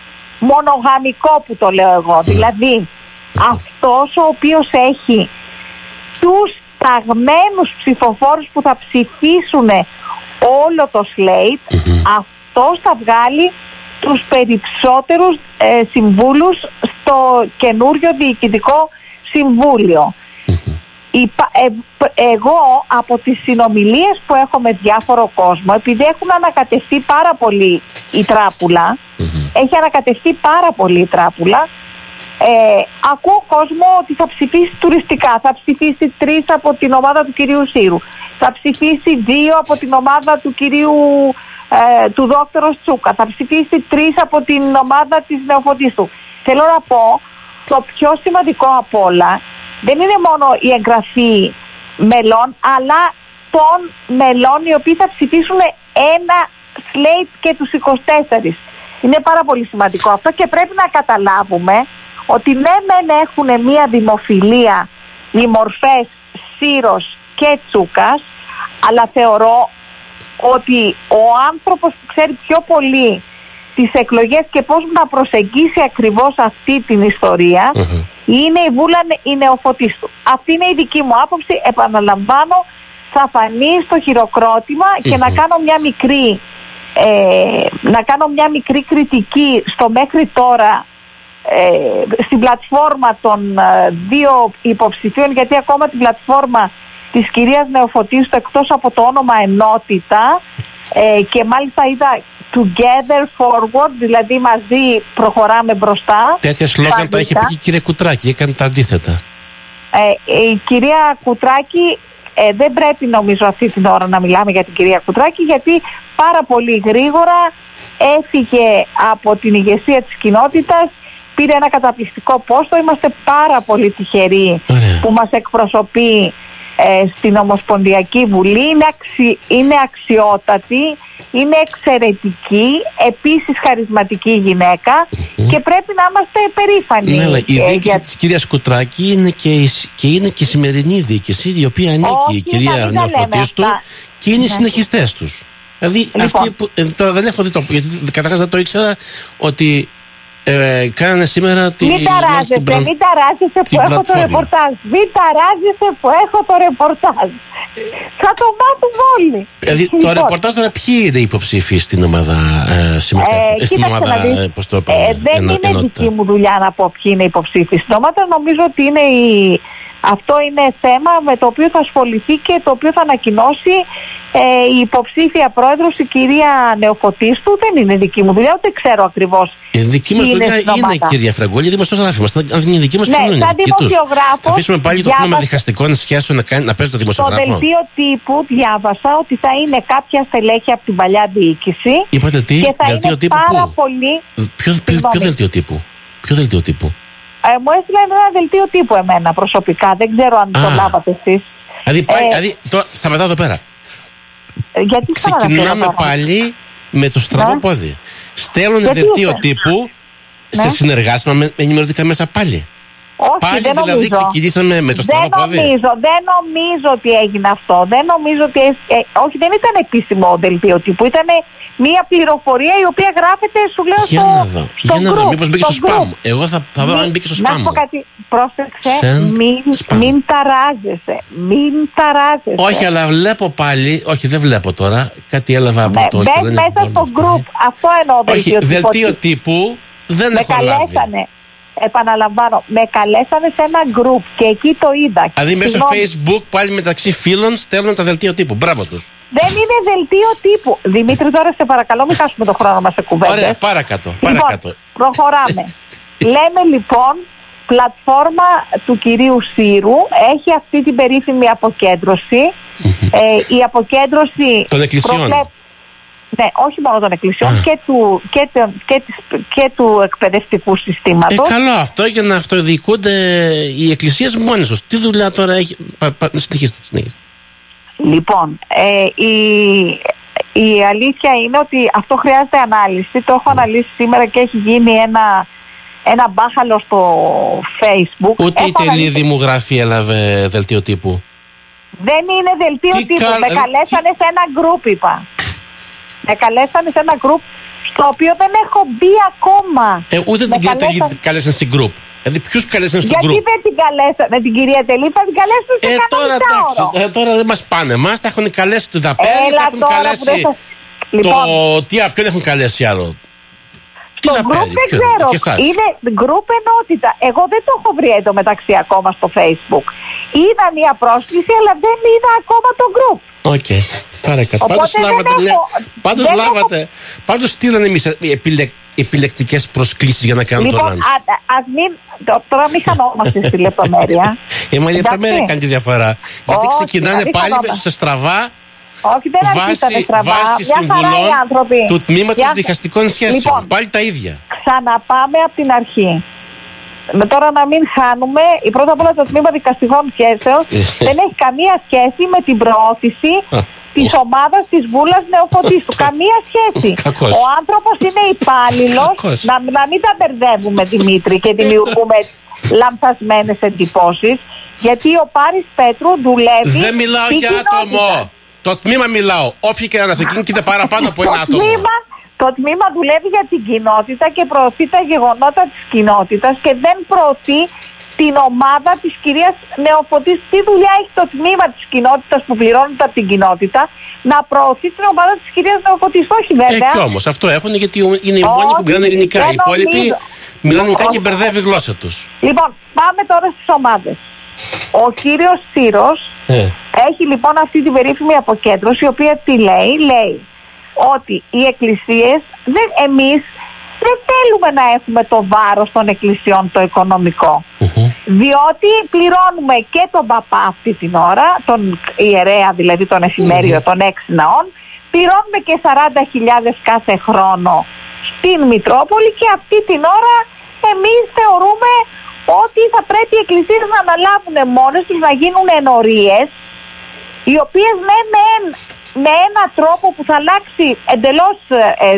μονογαμικό που το λέω εγώ, mm. δηλαδή mm. αυτός ο οποίος έχει τους ταγμένους ψηφοφόρους που θα ψηφίσουν όλο το slate, mm-hmm. αυτός θα βγάλει τους περισσότερους ε, συμβούλους στο καινούριο διοικητικό συμβούλιο. Mm-hmm. Υπα, ε, εγώ από τις συνομιλίες που έχω με διάφορο κόσμο, επειδή έχουν ανακατευτεί πάρα πολύ η τράπουλα, mm-hmm. έχει ανακατευτεί πάρα πολύ η τράπουλα, Ε, ακούω κόσμο ότι θα ψηφίσει τουριστικά, θα ψηφίσει τρεις από την ομάδα του κυρίου Σύρου, θα ψηφίσει δύο από την ομάδα του κυρίου ε, του δόκτωρος Τσούκα, θα ψηφίσει τρεις από την ομάδα της Νεοφωτίστου. Θέλω να πω, το πιο σημαντικό απ' όλα δεν είναι μόνο η εγγραφή μελών, αλλά των μελών οι οποίοι θα ψηφίσουν ένα slate και τους είκοσι τέσσερα. Είναι πάρα πολύ σημαντικό αυτό και πρέπει να καταλάβουμε ότι ναι μεν έχουν μία δημοφιλία οι μορφές Σύρος και Τσούκας, αλλά θεωρώ ότι ο άνθρωπος που ξέρει πιο πολύ τις εκλογές και πώς να προσεγγίσει ακριβώς αυτή την ιστορία mm-hmm. είναι η Βούλα η Νεοφωτίστου. Αυτή είναι η δική μου άποψη, επαναλαμβάνω, θα φανεί στο χειροκρότημα mm-hmm. και να κάνω μια μικρή ε, να κάνω μια μικρή κριτική στο μέχρι τώρα Ε, στην πλατφόρμα των ε, δύο υποψηφίων, γιατί ακόμα την πλατφόρμα της κυρίας Νεοφωτίστου, εκτός από το όνομα Ενότητα, ε, και μάλιστα είδα Together Forward, δηλαδή μαζί προχωράμε μπροστά. Τέτοια σλόγγαν τα είχε πει και η κυρία Κουτράκη, έκανε τα αντίθετα. Ε, η κυρία Κουτράκη, ε, δεν πρέπει νομίζω αυτή την ώρα να μιλάμε για την κυρία Κουτράκη, γιατί πάρα πολύ γρήγορα έφυγε από την ηγεσία της κοινότητας, πήρε ένα καταπληκτικό πόστο. Είμαστε πάρα πολύ τυχεροί Ωραία. που μας εκπροσωπεί ε, στην Ομοσπονδιακή Βουλή. Είναι, αξι... είναι αξιότατη, είναι εξαιρετική, επίσης χαρισματική γυναίκα mm-hmm. και πρέπει να είμαστε περήφανοι. Ναι, αλλά η διοίκηση για... της κυρίας Κουτράκη είναι και, η... και είναι και η σημερινή διοίκηση, η οποία ανήκει Όχι, η κυρία Νεοφωτίστου και είναι οι συνεχιστές τους. Δηλαδή, λοιπόν. αυτοί που, ε, τώρα δεν έχω δει το, γιατί καταρχάς δεν το ήξερα ότι Ε, κάνανε σήμερα τη... Μην ταράζεσαι, την... μην ταράζεσαι που έχω το ρεπορτάζ. Μην ταράζεσαι που έχω το ρεπορτάζ. Ε... Θα το μάθουν όλοι. Δηλαδή το λοιπόν. ρεπορτάζ τώρα ποιοι είναι οι υποψήφοι στην ομάδα ε, συμμετέχουν, ε, στην ομάδα, ε, πώς το είπα, ε, δεν ενο, είναι ενότητα. Δική μου δουλειά να πω ποιοι είναι οι υποψήφοι στην ομάδα. Νομίζω ότι είναι η... αυτό είναι θέμα με το οποίο θα ασχοληθεί και το οποίο θα ανακοινώσει Ε, η υποψήφια πρόεδρος, η κυρία Νεοφωτίστου, δεν είναι δική μου δουλειά, ούτε ξέρω ακριβώς. Η δική μας δουλειά είναι, είναι κυρία Φραγκούλη, δημοσιογράφη μας. Αν δεν είναι δική μας, ναι, είναι σαν δημοσιογράφος. Θα αφήσουμε πάλι το τμήμα διχαστικών σχέσεων να, κάνει, να παίζει το δημοσιογράφο. Στο δελτίο τύπου διάβασα ότι θα είναι κάποια στελέχη από την παλιά διοίκηση. Είπατε τι, και θα δελτίο είναι τύπου πάρα πού? πολύ. Ποιο, ποιο, ποιο δελτίο τύπου? Ποιο δελτίο τύπου? Ε, μου έστειλαν ένα δελτίο τύπου εμένα προσωπικά. Δεν ξέρω αν Α. το λάβατε εσείς. Δηλαδή, πάλι, ε, δηλαδή τώρα, σταματάω εδώ πέρα. Γιατί ξεκινάμε πάλι με το στραβό ναι. πόδι. Στέλνουν δελτίο είσαι? τύπου ναι. σε συνεργάσιμα με ενημερωτικά μέσα πάλι. Όχι, πάλι δεν δηλαδή νομίζω. ξεκινήσαμε με το στραβό δεν πόδι. Νομίζω, δεν νομίζω ότι έγινε αυτό. Δεν νομίζω ότι. Ε, όχι, δεν ήταν επίσημο δελτίο τύπου. Ήταν μία πληροφορία η οποία γράφεται, σου λέω, για στο. Να δω. Στο για group, να δω. Μήπως μπήκε στο spam. Εγώ θα, θα δω μην, αν μπήκε στο spam. Να πω κάτι. Πρόσεξε. Μην, μην ταράζεσαι. Μην ταράζεσαι. Όχι, αλλά βλέπω πάλι. Όχι, δεν βλέπω τώρα. Κάτι έλαβα από ναι, το. Μπες μέσα στο group. Αυτό εννοώ. Όχι, δελτίο τύπου δεν έχω λάβει. Επαναλαμβάνω, με καλέσανε σε ένα group και εκεί το είδα. Δηλαδή μέσα στο Facebook πάλι μεταξύ φίλων στέλνουν τα δελτίο τύπου. Μπράβο τους. Δεν είναι δελτίο τύπου. Δημήτρη, τώρα σε παρακαλώ, μην χάσουμε τον χρόνο μας σε κουβέντες. Ωραία, παρακάτω. Λοιπόν, παρακάτω. προχωράμε. Λέμε λοιπόν, πλατφόρμα του κυρίου Σύρου έχει αυτή την περίφημη αποκέντρωση. ε, η αποκέντρωση των εκκλησιών. Προβλέπ... Ναι, όχι μόνο των εκκλησιών και του, και, το, και, της, και του εκπαιδευτικού συστήματος. Ε, καλό αυτό για να αυτοδιοικούνται οι εκκλησίες μόνες τους. Τι δουλειά τώρα έχει. Πα, πα, συνεχίστε, συνεχίστε. Λοιπόν, ε, η, η αλήθεια είναι ότι αυτό χρειάζεται ανάλυση. Το έχω mm. αναλύσει σήμερα και έχει γίνει ένα, ένα μπάχαλο στο Facebook. Ούτε η τελίδη μου γράφει έλαβε δελτίο τύπου. Δεν είναι δελτίο τι τύπου. Κα... Με καλέσανε τι... σε ένα group, είπα. Με καλέσανε σε ένα group στο οποίο δεν έχω μπει ακόμα. Ε, ούτε με την κυρία καλέσαν... Τελίδη καλέσανε στην group. Δηλαδή ποιους καλέσανε στο group. Γιατί δεν την καλέσανε την κυρία Τελίδη, θα την καλέσανε σε ε, κανένα τώρα, εντάξει, ε, τώρα δεν μας πάνε εμάς, θα έχουν καλέσει το Δαπέλη, θα έχουν καλέσει θα... λοιπόν, το... Τι, ποιον έχουν καλέσει άλλο. Στο group δεν ξέρω, είναι group ενότητα. Εγώ δεν το έχω βρει εντωμεταξύ ακόμα στο Facebook. Είδα μια πρόσκληση αλλά δεν είδα ακόμα το group. Οκ. Okay. Παρακάτω. Πάντως λάβατε μια... Πάντως λάβατε... Έχω... Πάντως στείλανε εμείς επιλεκ... επιλεκτικές προσκλήσεις για να κάνουν λοιπόν, το lunch. Α, ας μην... Τώρα μην χανόμαστε στη λεπτομέρεια. Ε, μα η λεπτομέρεια κάνει τη διαφορά. Γιατί όχι, ξεκινάνε πάλι σε στραβά. Όχι, δεν αρχίσανε στραβά. Βάσει συμβουλών του τμήματος Για... διχαστικών σχέσεων. Λοιπόν, πάλι τα ίδια. Ξαναπάμε από την αρχή. Με τώρα να μην χάνουμε, πρώτα απ' όλα το τμήμα δικαστικών σχέσεων δεν έχει καμία σχέση με την προώθηση της ομάδας της Βούλας Νεοφωτίστου. Καμία σχέση. Κακός. Ο άνθρωπος είναι υπάλληλος. Να, να μην τα μπερδεύουμε, Δημήτρη, και δημιουργούμε λανθασμένες εντυπώσεις. Γιατί ο Πάρης Πέτρου δουλεύει. Δεν μιλάω για άτομο. Το τμήμα μιλάω. Όποιοι και να αυτοκίνητε παραπάνω από ένα άτομο. Το τμήμα δουλεύει για την κοινότητα και προωθεί τα γεγονότα της κοινότητας και δεν προωθεί την ομάδα της κυρίας Νεοφωτίστου. Τι δουλειά έχει το τμήμα της κοινότητας που πληρώνεται από την κοινότητα να προωθεί την ομάδα της κυρίας Νεοφωτίστου? Όχι βέβαια. Ε, κι όμως αυτό έχουν γιατί είναι οι μόνοι που μιλάνε ελληνικά. Οι υπόλοιποι μιλάνε ελληνικά και μπερδεύει η γλώσσα τους. Λοιπόν, πάμε τώρα στις ομάδες. Ο κύριος Σύρος ε. έχει λοιπόν αυτή την περίφημη αποκέντρωση, η οποία τι λέει? Λέει ότι οι εκκλησίες, δεν, εμείς δεν θέλουμε να έχουμε το βάρος των εκκλησιών το οικονομικό. Uh-huh. Διότι πληρώνουμε και τον παπά αυτή την ώρα, τον ιερέα δηλαδή, τον εφημέριο uh-huh. των έξι ναών, πληρώνουμε και σαράντα χιλιάδες κάθε χρόνο στην Μητρόπολη και αυτή την ώρα εμείς θεωρούμε ότι θα πρέπει οι εκκλησίες να αναλάβουν μόνες τους, να γίνουν ενορίες, οι οποίες ναι, με, με έναν τρόπο που θα αλλάξει εντελώς ε,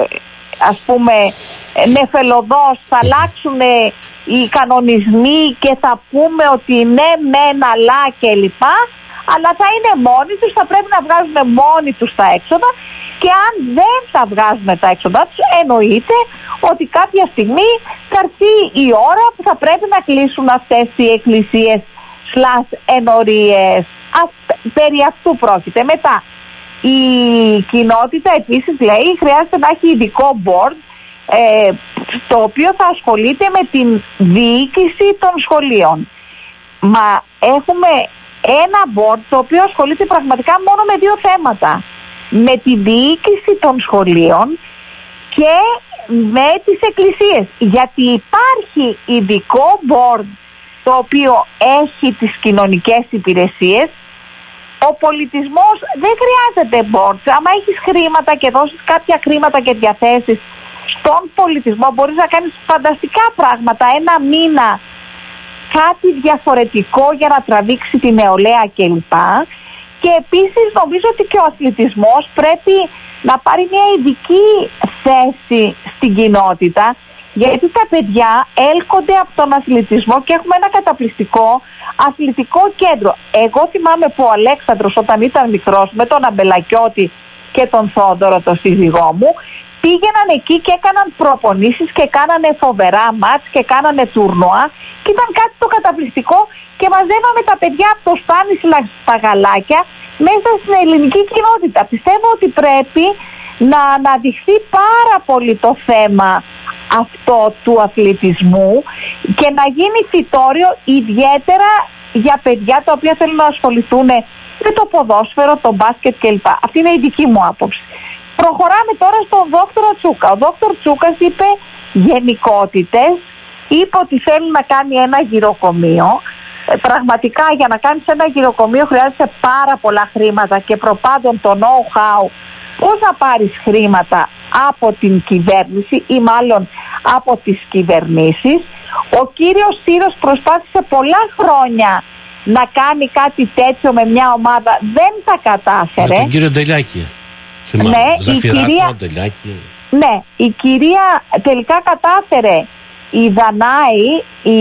ας πούμε νεφελωδώς, θα αλλάξουν οι κανονισμοί και θα πούμε ότι ναι μεν αλλά κλπ, αλλά θα είναι μόνοι τους, θα πρέπει να βγάζουν μόνοι τους τα έξοδα και αν δεν θα βγάζουν τα έξοδα τους εννοείται ότι κάποια στιγμή θα έρθει η ώρα που θα πρέπει να κλείσουν αυτές οι εκκλησίες σλας ενορίες. Ας, περί αυτού πρόκειται. Μετά η κοινότητα επίσης λέει χρειάζεται να έχει ειδικό board ε, το οποίο θα ασχολείται με την διοίκηση των σχολείων. Μα έχουμε ένα board το οποίο ασχολείται πραγματικά μόνο με δύο θέματα. Με τη διοίκηση των σχολείων και με τις εκκλησίες. Γιατί υπάρχει ειδικό board το οποίο έχει τις κοινωνικές υπηρεσίες. Ο πολιτισμός δεν χρειάζεται board. Άμα έχεις χρήματα και δώσεις κάποια χρήματα και διαθέσεις στον πολιτισμό, μπορείς να κάνεις φανταστικά πράγματα. Ένα μήνα κάτι διαφορετικό για να τραβήξει τη νεολαία κλπ. Και επίσης νομίζω ότι και ο αθλητισμός πρέπει να πάρει μια ειδική θέση στην κοινότητα, γιατί τα παιδιά έλκονται από τον αθλητισμό και έχουμε ένα καταπληκτικό αθλητικό κέντρο. Εγώ θυμάμαι που ο Αλέξανδρος όταν ήταν μικρός με τον Αμπελακιώτη και τον Θόδωρο, τον σύζυγό μου, πήγαιναν εκεί και έκαναν προπονήσεις και κάνανε φοβερά μάτς και κάνανε τουρνουά και ήταν κάτι το καταπληκτικό και μαζεύαμε τα παιδιά από το Στάνισλα στα γαλάκια μέσα στην ελληνική κοινότητα. Πιστεύω ότι πρέπει να αναδειχθεί πάρα πολύ το θέμα αυτό του αθλητισμού και να γίνει φυτόριο ιδιαίτερα για παιδιά τα οποία θέλουν να ασχοληθούν με το ποδόσφαιρο, το μπάσκετ κλπ. Αυτή είναι η δική μου άποψη. Προχωράμε τώρα στον δόκτωρο Τσούκα. Ο δόκτωρ Τσούκας είπε γενικότητες, είπε ότι θέλει να κάνει ένα γυροκομείο. Ε, πραγματικά για να κάνεις ένα γυροκομείο χρειάζεται πάρα πολλά χρήματα και προπάντων το know-how πώς να πάρεις χρήματα από την κυβέρνηση ή μάλλον από τις κυβερνήσεις. Ο κύριος Σύρος προσπάθησε πολλά χρόνια να κάνει κάτι τέτοιο με μια ομάδα, δεν τα κατάφερε. Με τον κύριο Ντελιάκη. Ναι, η κυρία... ναι, η κυρία τελικά κατάφερε, η Δανάη, η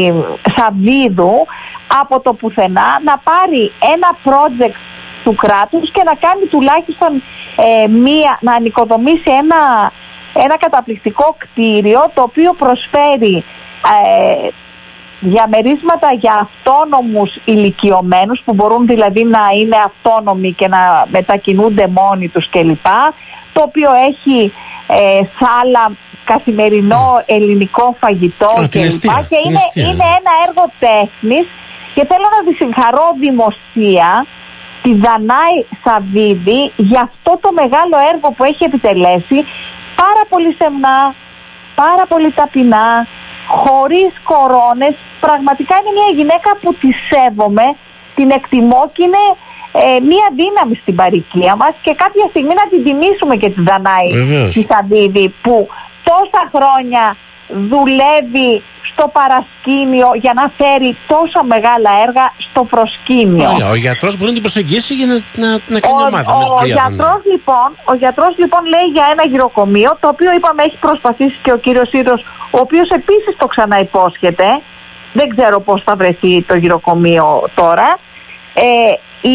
Σαββίδου, από το πουθενά να πάρει ένα project του κράτους και να κάνει τουλάχιστον ε, μία, να ανοικοδομήσει ένα, ένα καταπληκτικό κτίριο το οποίο προσφέρει ε, διαμερίσματα για αυτόνομους ηλικιωμένους που μπορούν δηλαδή να είναι αυτόνομοι και να μετακινούνται μόνοι τους κλπ. Το οποίο έχει ε, σάλα, καθημερινό ελληνικό φαγητό κλπ. Και, και είναι, είναι ένα έργο τέχνης και θέλω να τη συγχαρώ δημοσία τη Δανάη Σαββίδη για αυτό το μεγάλο έργο που έχει επιτελέσει πάρα πολύ σεμνά, πάρα πολύ ταπεινά, χωρίς κορώνες. Πραγματικά είναι μια γυναίκα που τη σέβομαι, την εκτιμώ και είναι ε, μια δύναμη στην παροικία μας και κάποια στιγμή να την τιμήσουμε και τη Δανάη τη Σαββίδη που τόσα χρόνια δουλεύει στο παρασκήνιο για να φέρει τόσο μεγάλα έργα στο προσκήνιο. Ωραία, ο γιατρός μπορεί να την προσεγγίσει για να, να, να κάνει ο, ομάδα. Ο, ο, γιατρός, λοιπόν, ο γιατρός λοιπόν λέει για ένα γυροκομείο, το οποίο είπαμε έχει προσπαθήσει και ο κύριος Σύρος, ο οποίος επίσης το ξαναυπόσχεται. Δεν ξέρω πώς θα βρεθεί το γυροκομείο τώρα. Ε, η,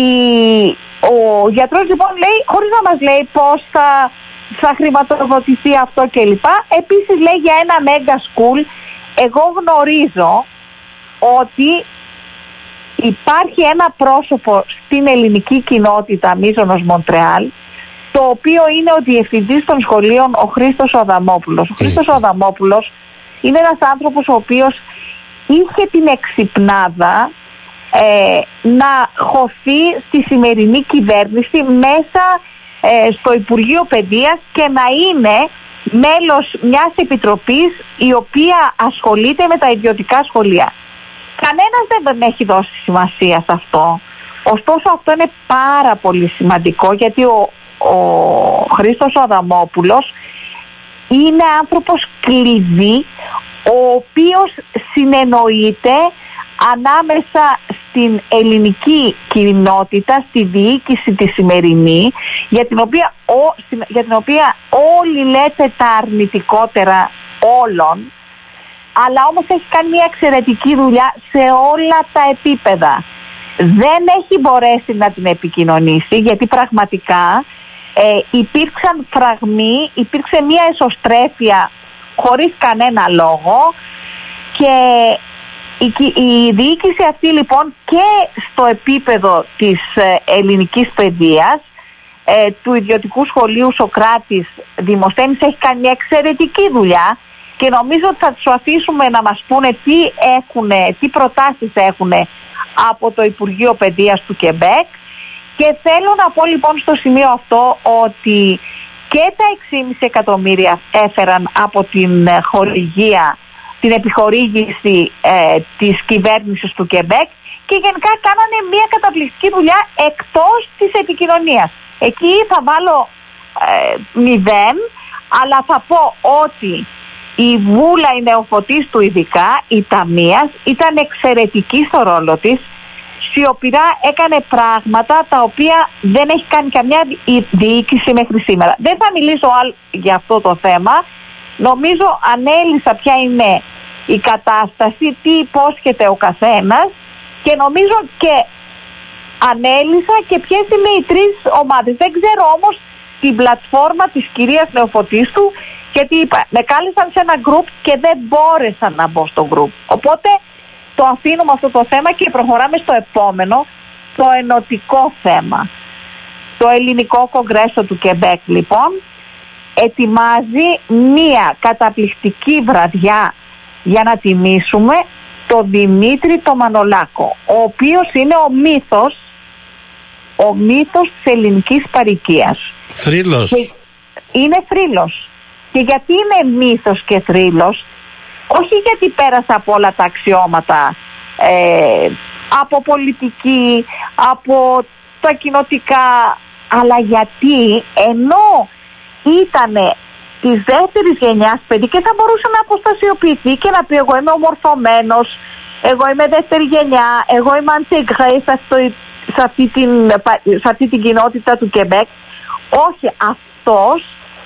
ο γιατρός λοιπόν λέει, χωρίς να μας λέει πώς θα, θα χρηματοδοτηθεί αυτό κλπ. Επίσης λέει για ένα mega school. Εγώ γνωρίζω ότι υπάρχει ένα πρόσωπο στην ελληνική κοινότητα μίζωνος Μοντρεάλ, το οποίο είναι ο διευθυντής των σχολείων, ο Χρήστος Αδαμόπουλος. Ο Χρήστος Αδαμόπουλος είναι ένας άνθρωπος ο οποίος είχε την εξυπνάδα ε, να χωθεί στη σημερινή κυβέρνηση μέσα ε, στο Υπουργείο Παιδείας και να είναι μέλος μιας επιτροπής η οποία ασχολείται με τα ιδιωτικά σχολεία. Κανένας δεν έχει δώσει σημασία σε αυτό. Ωστόσο αυτό είναι πάρα πολύ σημαντικό γιατί ο, ο Χρήστος ο Αδαμόπουλος είναι άνθρωπος κλειδί, ο οποίος συνεννοείται ανάμεσα στην ελληνική κοινότητα, στη διοίκηση τη σημερινή, για την οποία, ο, για την οποία όλοι λέτε τα αρνητικότερα όλων, αλλά όμως έχει κάνει μια εξαιρετική δουλειά σε όλα τα επίπεδα. Δεν έχει μπορέσει να την επικοινωνήσει, γιατί πραγματικά ε, υπήρξαν φραγμοί, υπήρξε μια εσωστρέφεια χωρίς κανένα λόγο και η, η διοίκηση αυτή λοιπόν και στο επίπεδο της ε, ελληνικής παιδείας, ε, του ιδιωτικού σχολείου Σοκράτης Δημοσθένης έχει κάνει μια εξαιρετική δουλειά και νομίζω ότι θα τους αφήσουμε να μας πούνε τι, έχουνε, τι προτάσεις έχουν από το Υπουργείο Παιδείας του Κεμπέκ. Και θέλω να πω λοιπόν στο σημείο αυτό ότι και τα έξι κόμμα πέντε εκατομμύρια έφεραν από την χορηγία, την επιχορήγηση ε, της κυβέρνησης του Κεμπέκ, και γενικά κάνανε μια καταπληκτική δουλειά εκτός της επικοινωνίας. Εκεί θα βάλω ε, μηδέν, αλλά θα πω ότι η Βούλα, η νεοφωτής του ειδικά, η Ταμίας, ήταν εξαιρετική στο ρόλο της. Σιωπηρά έκανε πράγματα τα οποία δεν έχει κάνει καμιά διοίκηση μέχρι σήμερα. Δεν θα μιλήσω άλλο για αυτό το θέμα. Νομίζω ανέλησα ποια είναι η κατάσταση, τι υπόσχεται ο καθένας, και νομίζω και ανέλησα και ποιες είναι οι τρεις ομάδες. Δεν ξέρω όμως την πλατφόρμα της κυρίας Νεοφωτίστου, γιατί είπα, με κάλεσαν σε ένα γκρουπ και δεν μπόρεσα να μπω στο γκρουπ. Οπότε το αφήνουμε αυτό το θέμα και προχωράμε στο επόμενο, το ενωτικό θέμα. Το Ελληνικό Κογκρέσο του Κεμπέκ λοιπόν ετοιμάζει μία καταπληκτική βραδιά για να τιμήσουμε τον Δημήτρη το Μανολάκο, ο οποίος είναι ο μύθος, ο μύθος της ελληνικής παροικίας. Θρύλος. Είναι θρύλος. Και γιατί είναι μύθος και θρύλος? Όχι γιατί πέρασε από όλα τα αξιώματα, ε, από πολιτική, από τα κοινοτικά, αλλά γιατί ενώ ήτανε της δεύτερης γενιάς παιδί και θα μπορούσε να αποστασιοποιηθεί και να πει εγώ είμαι ομορφωμένος, εγώ είμαι δεύτερη γενιά, εγώ είμαι αντιγρέ σε αυτή την, σε αυτή την κοινότητα του Κεμπέκ. Όχι, αυτός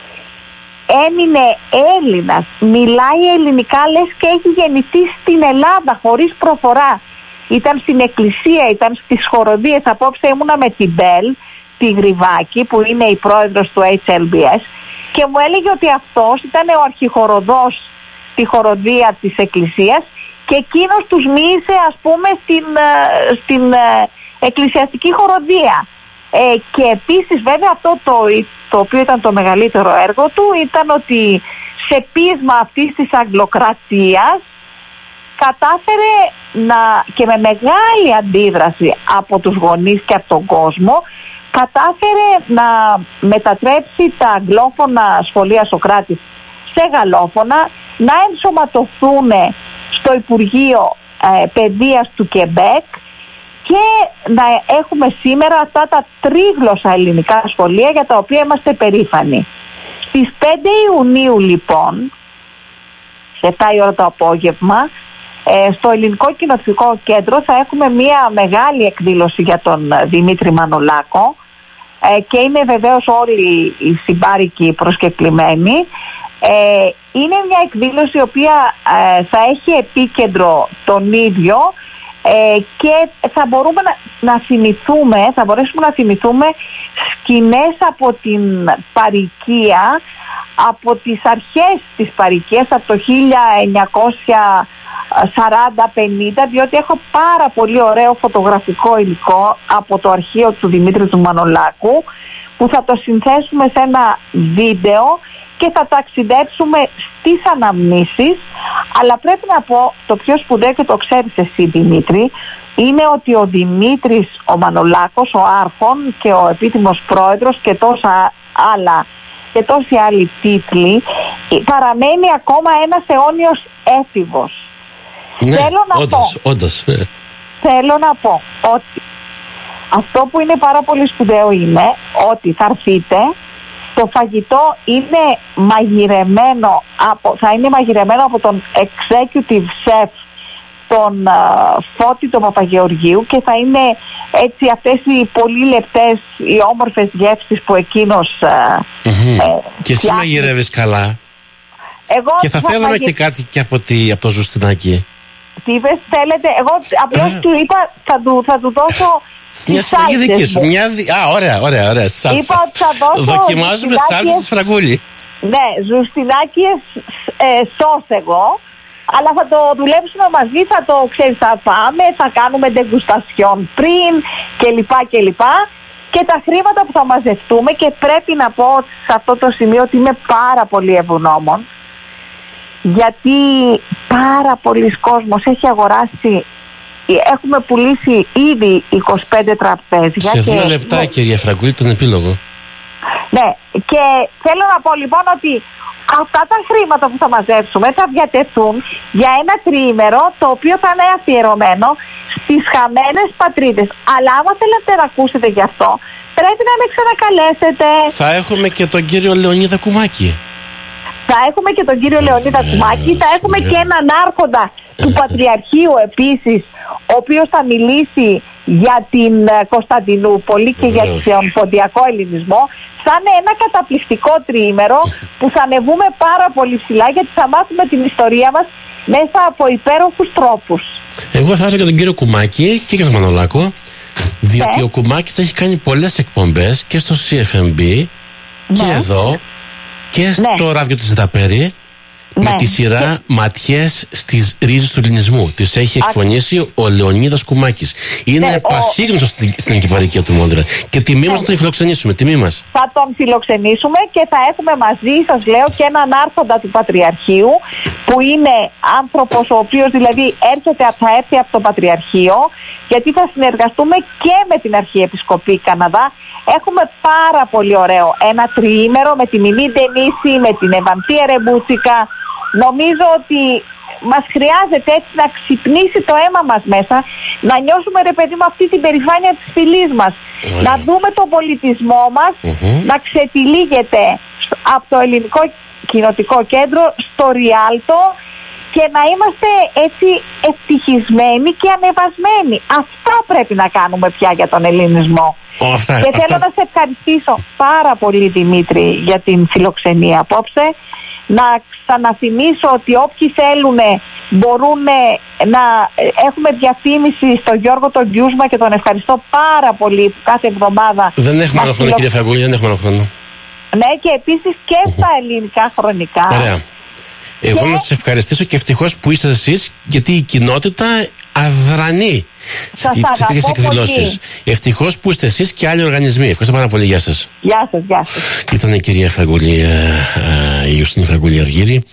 έμεινε Έλληνας, μιλάει ελληνικά λες και έχει γεννηθεί στην Ελλάδα χωρίς προφορά. Ήταν στην εκκλησία, ήταν στις χοροδίες. Απόψε ήμουνα με την Μπέλ, τη Γρυβάκη, που είναι η πρόεδρος του έιτς ελ μπι ες, και μου έλεγε ότι αυτός ήταν ο αρχιχοροδός στη χοροδία της εκκλησίας και εκείνος τους μίλησε, ας πούμε, στην, στην εκκλησιαστική χοροδία. Ε, και επίσης βέβαια αυτό το, το οποίο ήταν το μεγαλύτερο έργο του ήταν ότι σε πείσμα αυτής της αγγλοκρατίας κατάφερε να, και με μεγάλη αντίδραση από τους γονείς και από τον κόσμο, κατάφερε να μετατρέψει τα αγγλόφωνα σχολεία Σωκράτης σε γαλλόφωνα, να ενσωματωθούν στο Υπουργείο ε, Παιδείας του Κεμπέκ και να έχουμε σήμερα αυτά τα τρίγλωσσα ελληνικά σχολεία για τα οποία είμαστε περήφανοι. Στις πέντε Ιουνίου λοιπόν, σε επτά η ώρα το απόγευμα, ε, στο Ελληνικό Κοινοτικό Κέντρο θα έχουμε μια μεγάλη εκδήλωση για τον Δημήτρη Μανολάκο, ε, και είναι βεβαίως όλοι οι συμπάρικοι προσκεκλημένοι. Ε, είναι μια εκδήλωση η οποία ε, θα έχει επίκεντρο τον ίδιο, ε, και θα μπορούμε να, να θυμηθούμε, θα μπορέσουμε να θυμηθούμε σκηνές από την παροικία, από τις αρχές της παροικίας, από το χίλια εννιακόσια σαράντα πενήντα, διότι έχω πάρα πολύ ωραίο φωτογραφικό υλικό από το αρχείο του Δημήτρη του Μανολάκου, που θα το συνθέσουμε σε ένα βίντεο και θα ταξιδέψουμε στις αναμνήσεις. Αλλά πρέπει να πω, το πιο σπουδαίο, και το ξέρεις εσύ Δημήτρη, είναι ότι ο Δημήτρης ο Μανολάκος, ο άρχον και ο επίτιμος πρόεδρος και τόσα άλλα και τόσοι άλλοι τίτλοι, παραμένει ακόμα ένας αιώνιος έφηβος. Ναι, θέλω να όντως, πω, όντως. θέλω να πω ότι αυτό που είναι πάρα πολύ σπουδαίο είναι ότι θα έρθείτε, το φαγητό είναι μαγειρεμένο από, θα είναι μαγειρεμένο από τον executive chef, τον uh, Φώτη τον Παπαγεωργίου, και θα είναι έτσι αυτές οι πολύ λεπτές, οι όμορφες γεύσεις που εκείνος uh, mm-hmm. ε, και εσύ μαγειρεύεις καλά. Εγώ και θα, θα θέλαμε μαγει... και κάτι και από, τη, από το Ζουστινάκι. Τι είπες, θέλετε? Εγώ απλώς του είπα θα του, θα του δώσω μια συνταγή δική σου. Μια... Α, ωραία, ωραία, ωραία. Σάλτσα. Είπα ότι θα δώσω. Δοκιμάζουμε σάλτσα της Φραγκούλη. Ναι, ζουστινάκιες ε, σως εγώ. Αλλά θα το δουλέψουμε μαζί, θα το ξέρεις, θα φάμε, θα κάνουμε ντεγκουστασιόν πριν κλπ. κλπ. Και τα χρήματα που θα μαζευτούμε, και πρέπει να πω σε αυτό το σημείο ότι είμαι πάρα πολύ ευγνώμων, γιατί πάρα πολλοί κόσμος έχει αγοράσει έχουμε πουλήσει ήδη είκοσι πέντε τραπέζια. Σε δύο και... λεπτά, ναι. κυρία Φραγκούλη, τον επίλογο. Ναι, και θέλω να πω λοιπόν ότι αυτά τα χρήματα που θα μαζέψουμε θα διατεθούν για ένα τριήμερο, το οποίο θα είναι αφιερωμένο στις χαμένες πατρίδες. Αλλά άμα θέλετε να ακούσετε γι' αυτό, πρέπει να με ξανακαλέσετε. Θα έχουμε και τον κύριο Λεωνίδα Κουμάκη. Θα έχουμε και τον κύριο Λεωνίδα Κουμάκη. Θα έχουμε και έναν άρχοντα του Πατριαρχείου επίσης, ο οποίος θα μιλήσει για την Κωνσταντινούπολη και για τον ποντιακό ελληνισμό. Θα είναι ένα καταπληκτικό τριήμερο που θα ανεβούμε πάρα πολύ ψηλά, γιατί θα μάθουμε την ιστορία μας μέσα από υπέροχους τρόπους. Εγώ θα έλεγα τον κύριο Κουμάκη και για τον Μανολάκο, διότι ναι. ο Κουμάκης έχει κάνει πολλές εκπομπές και στο σι εφ εμ μπι ναι. και εδώ και στο ναι. ράδιο της Δαπέρη. Ναι. Με τη σειρά και... ματιές στις ρίζες του ελληνισμού. Τις έχει εκφωνήσει ο Λεωνίδας Κουμάκης. Είναι ναι, πασίγνωστο ο... στην, στην εγκυπαρικία του Μόντρεαλ. Και τιμή μας ναι. να τον φιλοξενήσουμε. Τιμή μας. Θα τον φιλοξενήσουμε και θα έχουμε μαζί, σας λέω, και έναν άρχοντα του Πατριαρχείου, που είναι άνθρωπος ο οποίος δηλαδή έρχεται, θα έρθει από το Πατριαρχείο, γιατί θα συνεργαστούμε και με την Αρχιεπισκοπή Καναδά. Έχουμε πάρα πολύ ωραίο ένα τριήμερο με τη Μιμή Ντενίση, με την Ευανθία Ρεμπούτσικα. Νομίζω ότι μας χρειάζεται έτσι να ξυπνήσει το αίμα μας μέσα, να νιώσουμε, ρε παιδί μου, αυτή την περηφάνεια της φυλής μας, mm. να δούμε τον πολιτισμό μας mm-hmm. να ξετυλίγεται από το Ελληνικό Κοινοτικό Κέντρο στο Ριάλτο και να είμαστε έτσι ευτυχισμένοι και ανεβασμένοι. Αυτά πρέπει να κάνουμε πια για τον ελληνισμό. Oh, αυτά, και αυτά. θέλω να σε ευχαριστήσω πάρα πολύ, Δημήτρη, για την φιλοξενία απόψε. Να ξαναθυμίσω ότι όποιοι θέλουν μπορούν να έχουμε διαφήμιση στο Γιώργο τον Γκιούσμα και τον ευχαριστώ πάρα πολύ που κάθε εβδομάδα. Δεν έχουμε άλλο χρόνο, κυρία Φραγκούλη, δεν έχουμε άλλο χρόνο. Ναι, και επίσης και στα ελληνικά χρονικά. Ωραία. Εγώ και... να σας ευχαριστήσω και ευτυχώς που είστε εσείς, γιατί η κοινότητα αδρανεί σε τέτοιες εκδηλώσεις. Ευτυχώς που είστε εσείς και άλλοι οργανισμοί. Ευχαριστώ πάρα πολύ. Γεια σας. Γεια σας, γεια σας. Ήταν η κυρία Φραγκούλη, η Ιωστίνη Φραγκούλη Αργύρη.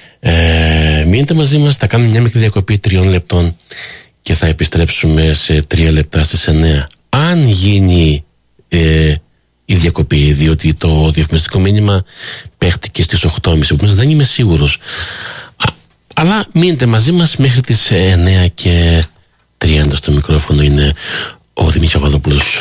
Ε, μείνετε μαζί μας, θα κάνουμε μια μικρή διακοπή τριών λεπτών και θα επιστρέψουμε σε τρία λεπτά στις εννέα. Αν γίνει ε, η διακοπή, διότι το διαφημιστικό μήνυμα παίχτηκε στις οκτώ και μισή, δεν είμαι σίγουρος. Α, αλλά μείνετε μαζί μας μέχρι τις εννέα και τριάντα. Στο μικρόφωνο είναι ο Δημήτρης Παπαδόπουλος.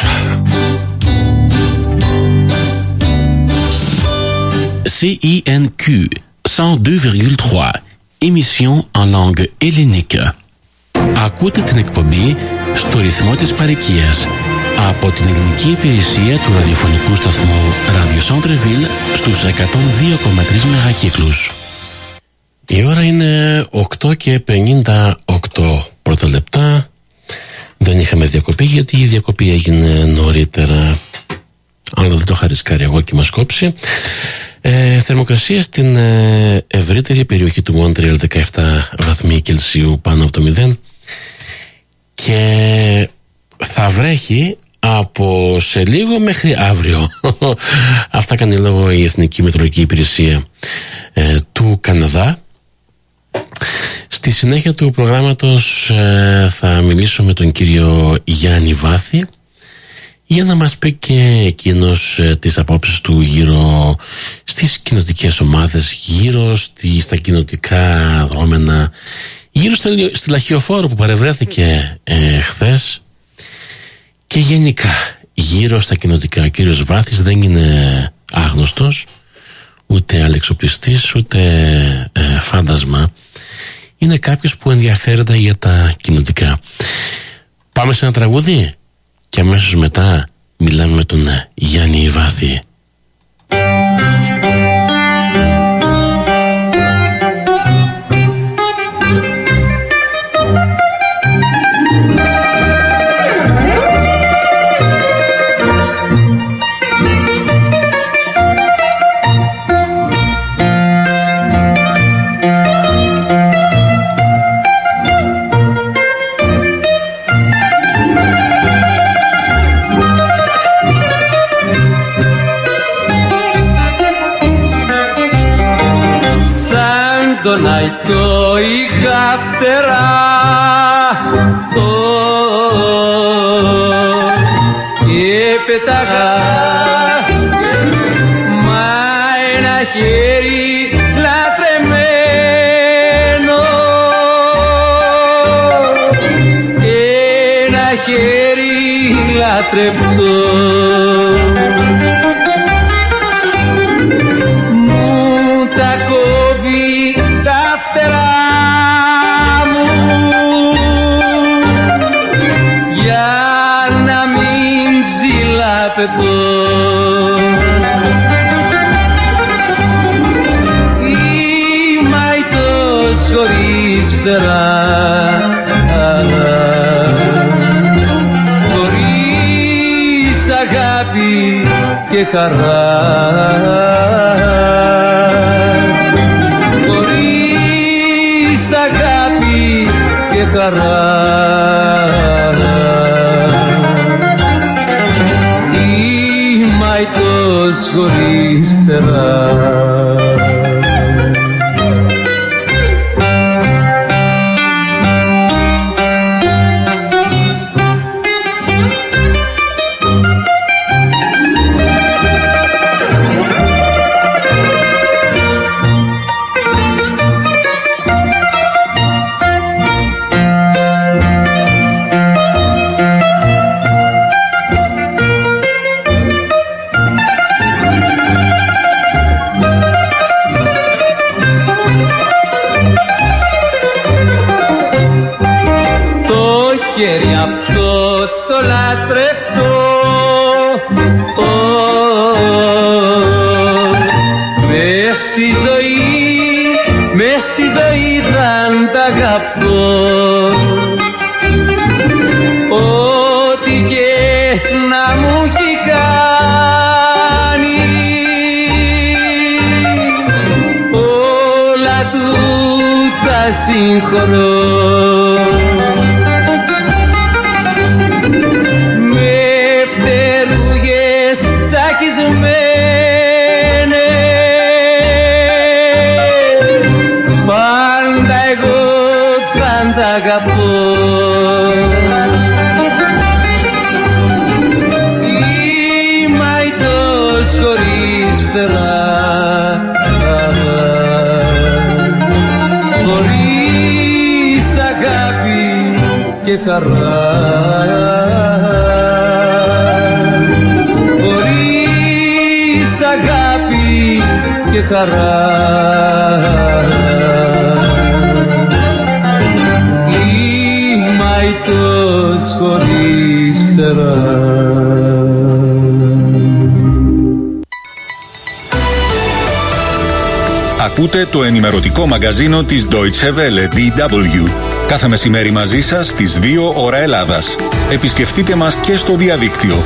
σι ι εν κιου εκατόν δύο κόμμα τρία, émission en langue hellénique. Ακούτε την εκπομπή στο ρυθμό της παροικίας από την ελληνική υπηρεσία του ραδιοφωνικού σταθμού Radio Centre-Ville στους εκατόν δύο κόμμα τρία μεγακύκλους. Η ώρα είναι οκτώ και πενήντα οκτώ πρώτα λεπτά. Δεν είχαμε διακοπή γιατί η διακοπή έγινε νωρίτερα, αλλά δεν το είχα ρισκάρει εγώ και μας κόψει. Ε, θερμοκρασία στην ε, ευρύτερη περιοχή του Μόντρεαλ δεκαεπτά βαθμοί Κελσίου πάνω από το μηδέν και θα βρέχει από σε λίγο μέχρι αύριο. Αυτά κάνει λόγο η Εθνική Μετεωρολογική Υπηρεσία ε, του Καναδά. Στη συνέχεια του προγράμματος ε, θα μιλήσω με τον κύριο Γιάννη Βάθη για να μας πει και εκείνος ε, τις απόψεις του γύρω στις κοινοτικές ομάδες, γύρω στη, στα κοινοτικά δρόμενα, γύρω στη, στη Λαχιοφόρο που παρευρέθηκε ε, χθες και γενικά γύρω στα κοινοτικά. Ο κύριος Βάθης δεν είναι άγνωστος, ούτε αλεξοπλιστής, ούτε ε, φάντασμα. Είναι κάποιος που ενδιαφέρεται για τα κοινοτικά. Πάμε σε ένα τραγούδι και αμέσως μετά μιλάμε με τον Γιάννη Βάθη. Τον αϊτό είχα φτερά, λατρευτώ. Μου τα κόβει τα φτερά μου για να μην ψηλαπετώ. Είμαι αητός χωρίς φτερά, χωρίς αγάπη και χαρά, χωρίς αγάπη και χαρά. Είμαι αητός χωρίς φτερά. Συγχωρώ. Με φτερούγες τσακισμένες πάντα εγώ θα τ' αγαπώ. Είμαι αητός χωρίς φτερά, και χαρά, χωρίς αγάπη και χαρά. Είμαι αητός χωρίς φτερά. Ακούτε το ενημερωτικό μαγκαζίνο της Deutsche Welle, ντι ντάμπλιου. Κάθε μεσημέρι μαζί σας στις δύο ώρα Ελλάδας. Επισκεφτείτε μας και στο διαδίκτυο.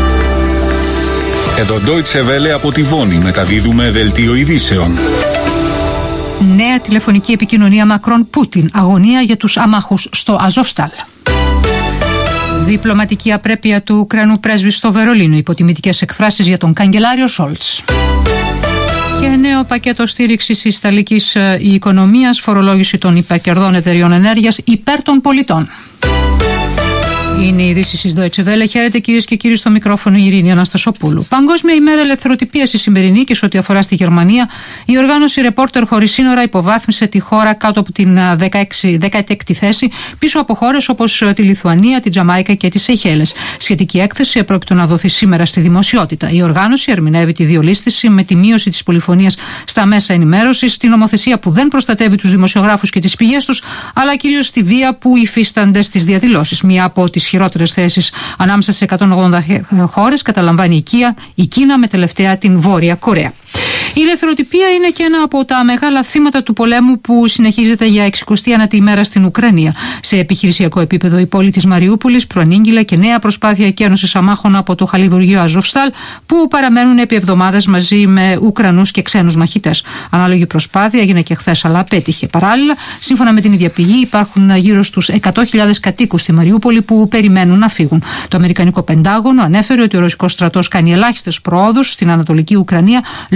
Εδώ Deutsche Welle από τη Βόνη μεταδίδουμε δελτίο ειδήσεων. Νέα τηλεφωνική επικοινωνία Μακρόν-Πούτιν. Αγωνία για τους αμάχους στο Αζόφσταλ. Διπλωματική απρέπεια του Ουκρανού πρέσβη στο Βερολίνο. Υποτιμητικές εκφράσεις για τον καγκελάριο Σόλτς. Και νέο πακέτο στήριξης της ιταλικής οικονομίας, φορολόγηση των υπερκερδών εταιριών ενέργειας υπέρ των πολιτών. Είναι οι ειδήσεις της Deutsche Welle. Χαίρετε κυρίες και κύριοι, στο μικρόφωνο η Ειρήνη Αναστασοπούλου. Παγκόσμια ημέρα ελευθεροτυπίας η σημερινή, και σε ό,τι αφορά στη Γερμανία, η οργάνωση Reporter χωρίς σύνορα υποβάθμισε τη χώρα κάτω από την δέκατη έκτη θέση, πίσω από χώρες όπως τη Λιθουανία, τη Τζαμάικα και τις Σεϊχέλες. Σχετική έκθεση επρόκειτο να δοθεί σήμερα στη δημοσιότητα. Η οργάνωση ερμηνεύει τη διολίσθηση με τη μείωση της πολυφωνίας στα μέσα ενημέρωσης, την νομοθεσία που δεν προστατεύει τους δημοσιογράφους και τις πηγές τους, αλλά κυρίως τη βία που υφίστανται στις διαδηλώσεις. Μία από τις χειρότερες θέσεις ανάμεσα σε εκατόν ογδόντα χώρες καταλαμβάνει η Κίνα, η Κίνα με τελευταία την Βόρεια Κορέα. Η ελευθεροτυπία είναι και ένα από τα μεγάλα θύματα του πολέμου που συνεχίζεται για εξηκοστή ένατη ημέρα στην Ουκρανία. Σε επιχειρησιακό επίπεδο, η πόλη της Μαριούπολης προανήγγειλε και νέα προσπάθεια εκένωσης αμάχων από το χαλιβουργείο Αζόφσταλ, που παραμένουν επί εβδομάδες μαζί με Ουκρανούς και ξένους μαχητές. Ανάλογη προσπάθεια έγινε και χθες, αλλά απέτυχε. Παράλληλα, σύμφωνα με την ίδια πηγή, υπάρχουν γύρω στους εκατό χιλιάδες κατοίκους στη Μαριούπολη που περιμένουν να φύγουν. Το Αμερικανικό Πεντάγωνο ανέφερε ότι ο Ρωσικός στρατός κάνει ελάχιστες προόδους στην Ανατολική Ουκρανία λόγω της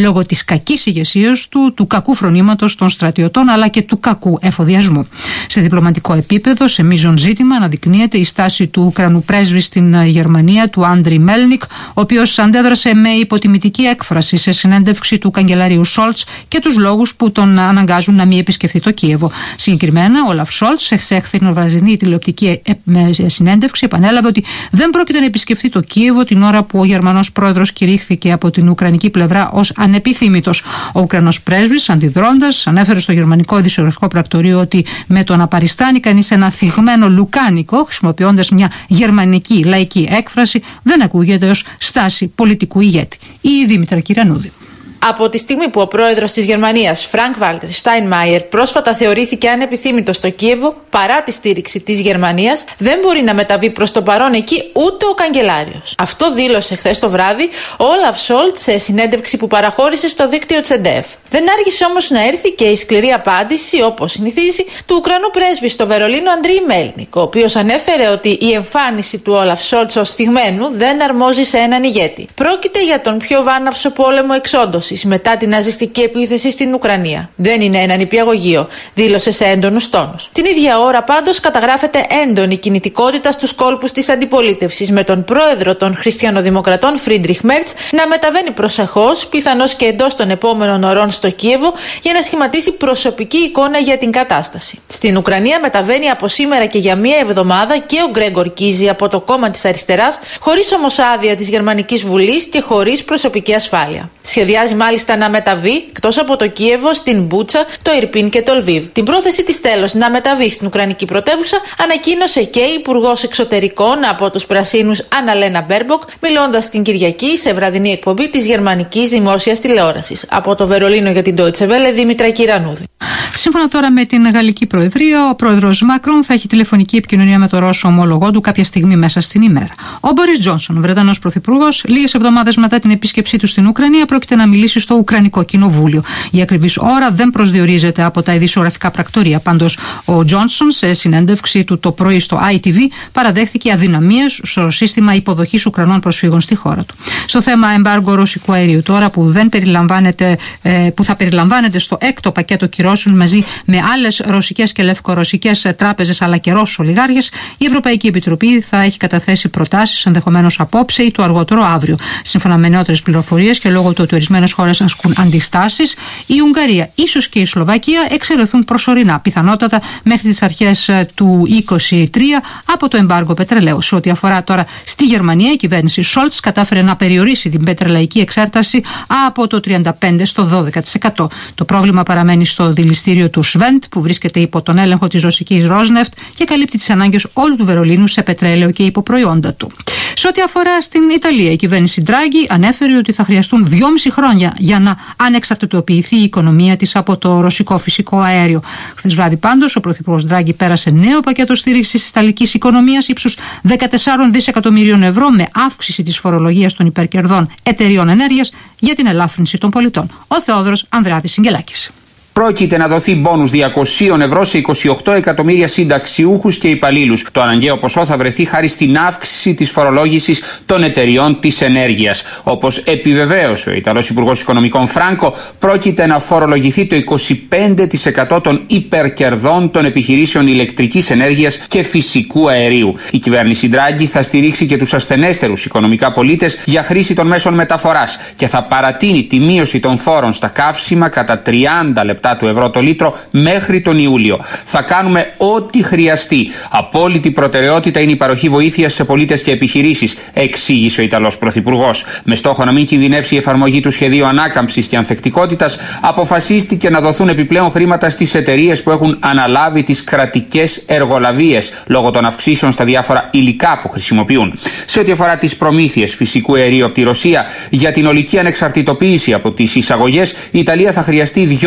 της κακής ηγεσίας του, του κακού φρονήματος των στρατιωτών αλλά και του κακού εφοδιασμού. Σε διπλωματικό επίπεδο, σε μείζον ζήτημα, αναδεικνύεται η στάση του Ουκρανού πρέσβη στην Γερμανία, του Άντρι Μέλνικ, ο οποίος αντέδρασε με υποτιμητική έκφραση σε συνέντευξη του καγκελαρίου Σόλτς και τους λόγους που τον αναγκάζουν να μην επισκεφθεί το Κίεβο. Συγκεκριμένα, ο Όλαφ Σόλτς, σε χθεσινοβραδινή τηλεοπτική συνέντευξη, επανέλαβε ότι δεν πρόκειται να επισκεφθεί το Κίεβο την ώρα που ο Γερμανός πρόεδρος κηρύχθηκε από την Ουκρανική πλευρά ως ανεπιθύμητος. Ο Ουκρανός πρέσβης, αντιδρώντας, ανέφερε στο γερμανικό ειδησιογραφικό πρακτορείο ότι με το να παριστάνει κανείς ένα θυγμένο λουκάνικο, χρησιμοποιώντας μια γερμανική λαϊκή έκφραση, δεν ακούγεται ως στάση πολιτικού ηγέτη. Η Δήμητρα Κυρανούδη. Από τη στιγμή που ο πρόεδρος της Γερμανίας, Φρανκ Βάλτερ Στάινμαϊερ, πρόσφατα θεωρήθηκε ανεπιθύμητος στο Κίεβο παρά τη στήριξη της Γερμανίας, δεν μπορεί να μεταβεί προς το παρόν εκεί ούτε ο καγκελάριος. Αυτό δήλωσε χθες το βράδυ ο Όλαφ Σόλτς σε συνέντευξη που παραχώρησε στο δίκτυο Τσεντεφ. Δεν άργησε όμως να έρθει και η σκληρή απάντηση, όπως συνηθίζει, του Ουκρανού πρέσβη στο Βερολίνο Αντρί Μέλνικ, ο οποίος ανέφερε ότι η εμφάνιση του Όλαφ Σόλτς ως στιγμένου δεν αρμόζει σε έναν ηγέτη. Πρόκειται για τον πιο βάναυσο πόλεμο εξόντωσης μετά την ναζιστική επίθεση στην Ουκρανία. Δεν είναι ένα νηπιαγωγείο, δήλωσε σε έντονους τόνους. Την ίδια ώρα πάντως καταγράφεται έντονη κινητικότητα στους κόλπους της αντιπολίτευσης, με τον πρόεδρο των Χριστιανοδημοκρατών Φρίντριχ Μέρτς να μεταβαίνει προσεχώς, πιθανώς και εντός των επόμενων ωρών στο Κίεβο, για να σχηματίσει προσωπική εικόνα για την κατάσταση. Στην Ουκρανία μεταβαίνει από σήμερα και για μία εβδομάδα και ο Γκρέγκορ Κίζη από το κόμμα της αριστεράς, χωρίς όμως άδεια της Γερμανικής Βουλής και χωρίς προσωπική ασφάλεια. Σχεδιάζει μάλιστα να μεταβεί εκτός από το Κίεβο στην Μπούτσα, το Ιρπίν και το Λβίβ. Την πρόθεση της τέλος να μεταβεί στην Ουκρανική πρωτεύουσα ανακοίνωσε και η Υπουργός Εξωτερικών από τους Πρασίνους Αναλένα Μπέρμποκ, μιλώντας την Κυριακή σε βραδινή εκπομπή της γερμανικής δημόσιας τηλεόρασης. Από το Βερολίνο για την Deutsche Welle, Δήμητρα Κυρανούδη. Σύμφωνα τώρα με την Γαλλική Προεδρία, ο πρόεδρος Μακρόν θα έχει τηλεφωνική επικοινωνία με τον Ρώσο ομόλογό του κάποια στιγμή μέσα στην ημέρα. Ο Μπόρις Τζόνσον, ο Βρετανός πρωθυπουργός, λίγες εβδομάδες μετά την επίσκεψή του στην Ουκρανία, πρόκειται να μιλήσει στο Ουκρανικό Κοινοβούλιο. Η ακριβής ώρα δεν προσδιορίζεται από τα ειδησιογραφικά πρακτορία. Πάντως, ο Τζόνσον, σε συνέντευξη του το πρωί στο άι τι βι, παραδέχθηκε αδυναμίες στο σύστημα υποδοχής Ουκρανών προσφύγων στη χώρα του. Στο θέμα εμπάργο ρωσικού αερίου τώρα, που, δεν περιλαμβάνεται, που θα περιλαμβάνεται στο έκτο πακέτο κυρώσεων μαζί με άλλες ρωσικές και λευκορωσικές τράπεζες αλλά και Ρώσους ολιγάρχες, η Ευρωπαϊκή Επιτροπή θα έχει καταθέσει προτάσεις ενδεχομένως απόψε ή το αργότερο αύριο. Σύμφωνα με νεότερες πληροφορίες και λόγω του ότι ορισμένες χώρες ασκούν αντιστάσεις, η Ουγγαρία, ίσως και η Σλοβακία εξαιρεθούν προσωρινά, πιθανότατα μέχρι τις αρχές του είκοσι τρία, από το εμπάργο πετρελαίου. Σε ό,τι αφορά τώρα στη Γερμανία, η κυβέρνηση Σόλτς κατάφερε να περιορίσει την πετρελαϊκή εξάρτηση από το τριάντα πέντε τοις εκατό στο δώδεκα τοις εκατό. Το πρόβλημα παραμένει στο δηληστήριο του Σβέντ, που βρίσκεται υπό τον έλεγχο της ρωσικής Ρόσνεφτ και καλύπτει τις ανάγκες όλου του Βερολίνου σε πετρέλαιο και υποπροϊόντα του. Σε ό,τι αφορά στην Ιταλία, η κυβέρνηση Ντράγκη ανέφερε ότι θα χρειαστούν δυόμιση χρόνια για να ανεξαρτητοποιηθεί η οικονομία της από το ρωσικό φυσικό αέριο. Χθες βράδυ πάντως, ο πρωθυπουργός Ντράγκη πέρασε νέο πακέτο στήριξης της ιταλικής οικονομίας ύψους δεκατέσσερα δισεκατομμυρίων ευρώ, με αύξηση της φορολογίας των υπερκερδών εταιριών ενέργειας για την ελάφρυνση των πολιτών. Ο Θεόδωρος Ανδρεάδης Σιγγελάκης. Πρόκειται να δοθεί μπόνους διακόσια ευρώ σε είκοσι οκτώ εκατομμύρια συνταξιούχους και υπαλλήλους. Το αναγκαίο ποσό θα βρεθεί χάρη στην αύξηση της φορολόγησης των εταιριών της ενέργειας. Όπως επιβεβαίωσε ο Ιταλός Υπουργός Οικονομικών Φράνκο, πρόκειται να φορολογηθεί το είκοσι πέντε τοις εκατό των υπερκερδών των επιχειρήσεων ηλεκτρικής ενέργειας και φυσικού αερίου. Η κυβέρνηση Ντράγκη θα στηρίξει και τους ασθενέστερους οικονομικά πολίτες για χρήση των μέσων μεταφοράς και θα παρατείνει τη μείωση των φόρων στα καύσιμα κατά τριάντα λεπτά του ευρώ το λίτρο μέχρι τον Ιούλιο. Θα κάνουμε ό,τι χρειαστεί. Απόλυτη προτεραιότητα είναι η παροχή βοήθειας σε πολίτες και επιχειρήσεις, εξήγησε ο Ιταλός Πρωθυπουργός. Με στόχο να μην κινδυνεύσει η εφαρμογή του σχεδίου ανάκαμψης και ανθεκτικότητας, αποφασίστηκε να δοθούν επιπλέον χρήματα στις εταιρείες που έχουν αναλάβει τις κρατικές εργολαβίες λόγω των αυξήσεων στα διάφορα υλικά που χρησιμοποιούν. Σε ό,τι αφορά τις προμήθειες φυσικού αερίου από τη Ρωσία, για την ολική ανεξαρτητοποίηση από τις εισαγωγές, η Ιταλία θα χρειαστεί δυόμιση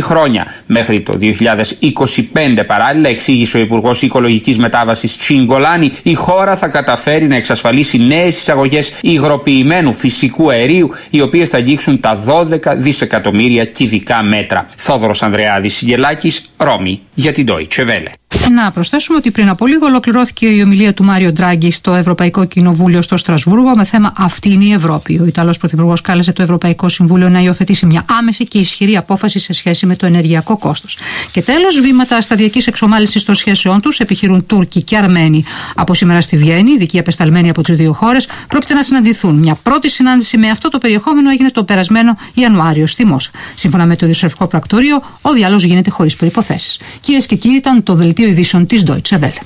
χρόνια μέχρι το δύο χιλιάδες είκοσι πέντε. Παράλληλα, εξήγησε ο Υπουργός Οικολογικής Μετάβασης Τσιγκολάνη, η χώρα θα καταφέρει να εξασφαλίσει νέες εισαγωγές υγροποιημένου φυσικού αερίου, οι οποίες θα αγγίξουν τα δώδεκα δισεκατομμύρια κυβικά μέτρα. Θόδωρος Ανδρεάδης, Συγγελάκης, Ρώμη, για την Deutsche Welle. Να προσθέσουμε ότι πριν από λίγο ολοκληρώθηκε η ομιλία του Μάριο Ντράγκη στο Ευρωπαϊκό Κοινοβούλιο στο Στρασβούργο με θέμα «Αυτή είναι η Ευρώπη». Ο Ιταλός Πρωθυπουργός κάλεσε το Ευρωπαϊκό Συμβούλιο να υιοθετήσει μια άμεση και ισχυρή απόφαση σε σχέση με το ενεργειακό κόστος. Και τέλος, βήματα σταδιακής εξομάλυνσης των σχέσεών τους επιχειρούν Τούρκοι και Αρμένοι. Από σήμερα στη Βιέννη, ειδικοί απεσταλμένοι από τις δύο χώρες πρόκειται να συναντηθούν. Μια πρώτη συνάντηση με αυτό το περιεχόμενο έγινε το περασμένο Ιανουάριο στη Μόσχα. Σύμφωνα με το Δημοσιογραφικό Πρακτορείο, ο διάλογος γίνεται χωρίς προϋποθέσεις. Κυρίες και κύριοι, ήταν το δελτίο ειδήσεων της Deutsche Welle.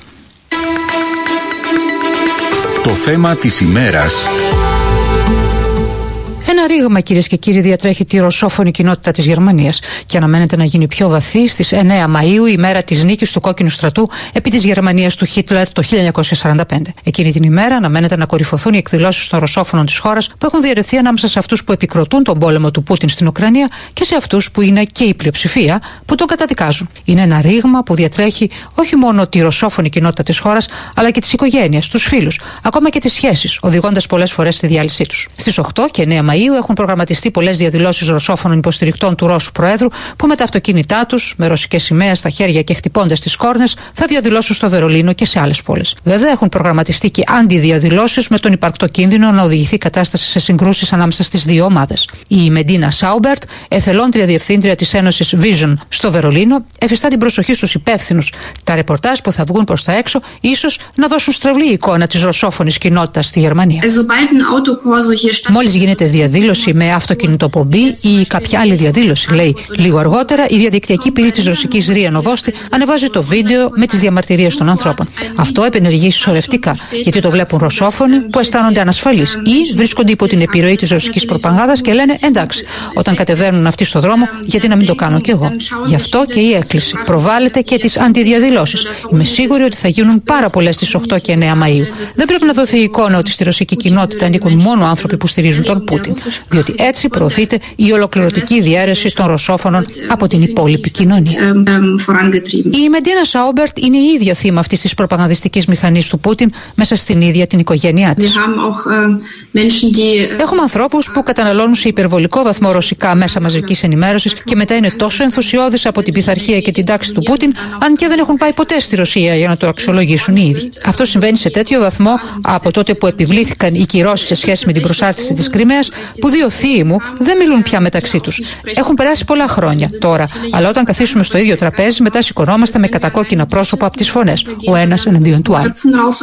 Το θέμα της ημέρας. Ένα ρήγμα, κυρίες και κύριοι, διατρέχει τη ρωσόφωνη κοινότητα της Γερμανίας και αναμένεται να γίνει πιο βαθύ στις εννέα Μαΐου, η μέρα της νίκης του Κόκκινου Στρατού επί της Γερμανίας του Χίτλερ το χίλια εννιακόσια σαράντα πέντε. Εκείνη την ημέρα αναμένεται να κορυφωθούν οι εκδηλώσεις των ρωσόφωνων της χώρας που έχουν διαιρεθεί ανάμεσα σε αυτούς που επικροτούν τον πόλεμο του Πούτιν στην Ουκρανία και σε αυτούς που είναι και η πλειοψηφία που τον καταδικάζουν. Είναι ένα ρήγμα που διατρέχει όχι μόνο τη ρωσόφωνη κοινότητα της χώρας, αλλά και τις οικογένειες, τους φίλους, ακόμα και τις σχέσεις, οδηγώντας πολλές φορές στη διάλυσή τους. Στις οκτώ και εννέα Μαΐου έχουν προγραμματιστεί πολλές διαδηλώσεις ρωσόφωνων υποστηρικτών του Ρώσου Προέδρου που με τα αυτοκίνητά τους, με ρωσικές σημαίες στα χέρια και χτυπώντας τις κόρνες, θα διαδηλώσουν στο Βερολίνο και σε άλλες πόλεις. Βέβαια, έχουν προγραμματιστεί και αντιδιαδηλώσεις με τον υπαρκτό κίνδυνο να οδηγηθεί η κατάσταση σε συγκρούσεις ανάμεσα στις δύο ομάδες. Η Μεντίνα Σάουμπερτ, εθελόντρια διευθύντρια της Ένωσης Vision στο Βερολίνο, εφιστά την προσοχή στους υπεύθυνους. Τα ρεπορτάζ που θα βγουν προς τα έξω ίσως να δώσουν στρεβλή εικόνα της ρωσόφωνης κοινότητας στη Γερμανία. Μόλις γίνεται διαδήλωση με αυτοκινητοπομπή ή κάποια άλλη διαδήλωση, λέει λίγο αργότερα, η διαδικτυακή πύλη της ρωσικής Ρία Νοβόστη ανεβάζει το βίντεο με τις διαμαρτυρίες των ανθρώπων. Αυτό επενεργεί συσσωρευτικά, γιατί το βλέπουν ρωσόφωνοι που αισθάνονται ανασφαλείς ή βρίσκονται υπό την επιρροή της ρωσικής προπαγάνδας και λένε εντάξει, όταν κατεβαίνουν αυτοί στο δρόμο, γιατί να μην το κάνω κι εγώ. Γι' αυτό και η έκκληση προβάλλεται και τις αντιδιαδηλώσεις. Είμαι σίγουρη ότι θα γίνουν πάρα πολλές στις οκτώ και εννέα Μαΐου. Δεν πρέπει να δοθεί η εικόνα ότι στη ρωσική κοινότητα ανήκουν μόνο άνθρωποι που στηρίζουν τον Πούτιν, διότι έτσι προωθείται η ολοκληρωτική διαίρεση των ρωσόφωνων από την υπόλοιπη κοινωνία. Η Μεντίνα Σάουμπερτ είναι η ίδια θύμα αυτής της προπαγανδιστικής μηχανής του Πούτιν μέσα στην ίδια την οικογένειά της. Έχουμε ανθρώπους που καταναλώνουν σε υπερβολικό βαθμό ρωσικά μέσα μαζικής ενημέρωσης και μετά είναι τόσο ενθουσιώδεις από την πειθαρχία και την τάξη του Πούτιν, αν και δεν έχουν πάει ποτέ στη Ρωσία για να το αξιολογήσουν οι ίδιοι. Αυτό συμβαίνει σε τέτοιο βαθμό από τότε που επιβλήθηκαν οι κυρώσεις σε σχέση με την προσάρτηση της Κριμαίας, που δύο θείοι μου δεν μιλούν πια μεταξύ τους. Έχουν περάσει πολλά χρόνια τώρα, αλλά όταν καθίσουμε στο ίδιο τραπέζι, μετά σηκωνόμαστε με κατακόκκινα πρόσωπα από τις φωνές, ο ένας εναντίον του άλλου.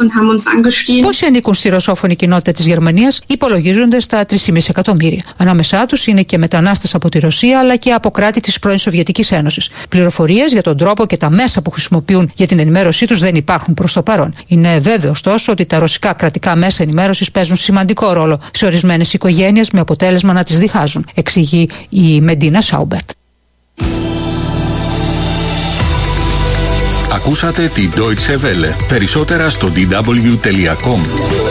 Πόσοι ανήκουν στη ρωσόφωνη κοινότητα της Γερμανίας? Υπολογίζονται στα τρία κόμμα πέντε εκατομμύρια. Ανάμεσά τους είναι και μετανάστες από τη Ρωσία αλλά και από κράτη της πρώην Σοβιετικής Ένωσης. Πληροφορίες για τον τρόπο και τα μέσα που χρησιμοποιούν για την ενημέρωσή τους δεν υπάρχουν προς το παρόν. Είναι βέβαιο ωστόσο ότι τα ρωσικά κρατικά μέσα ενημέρωσης παίζουν σημαντικό ρόλο σε ορισμένες οικογένειες με αποτέλεσμα να τις διχάζουν, εξηγεί η Μεντίνα Σάουμπερτ. Ακούσατε τη Deutsche Welle. Περισσότερα στο ντι ντάμπλιου τελεία κομ.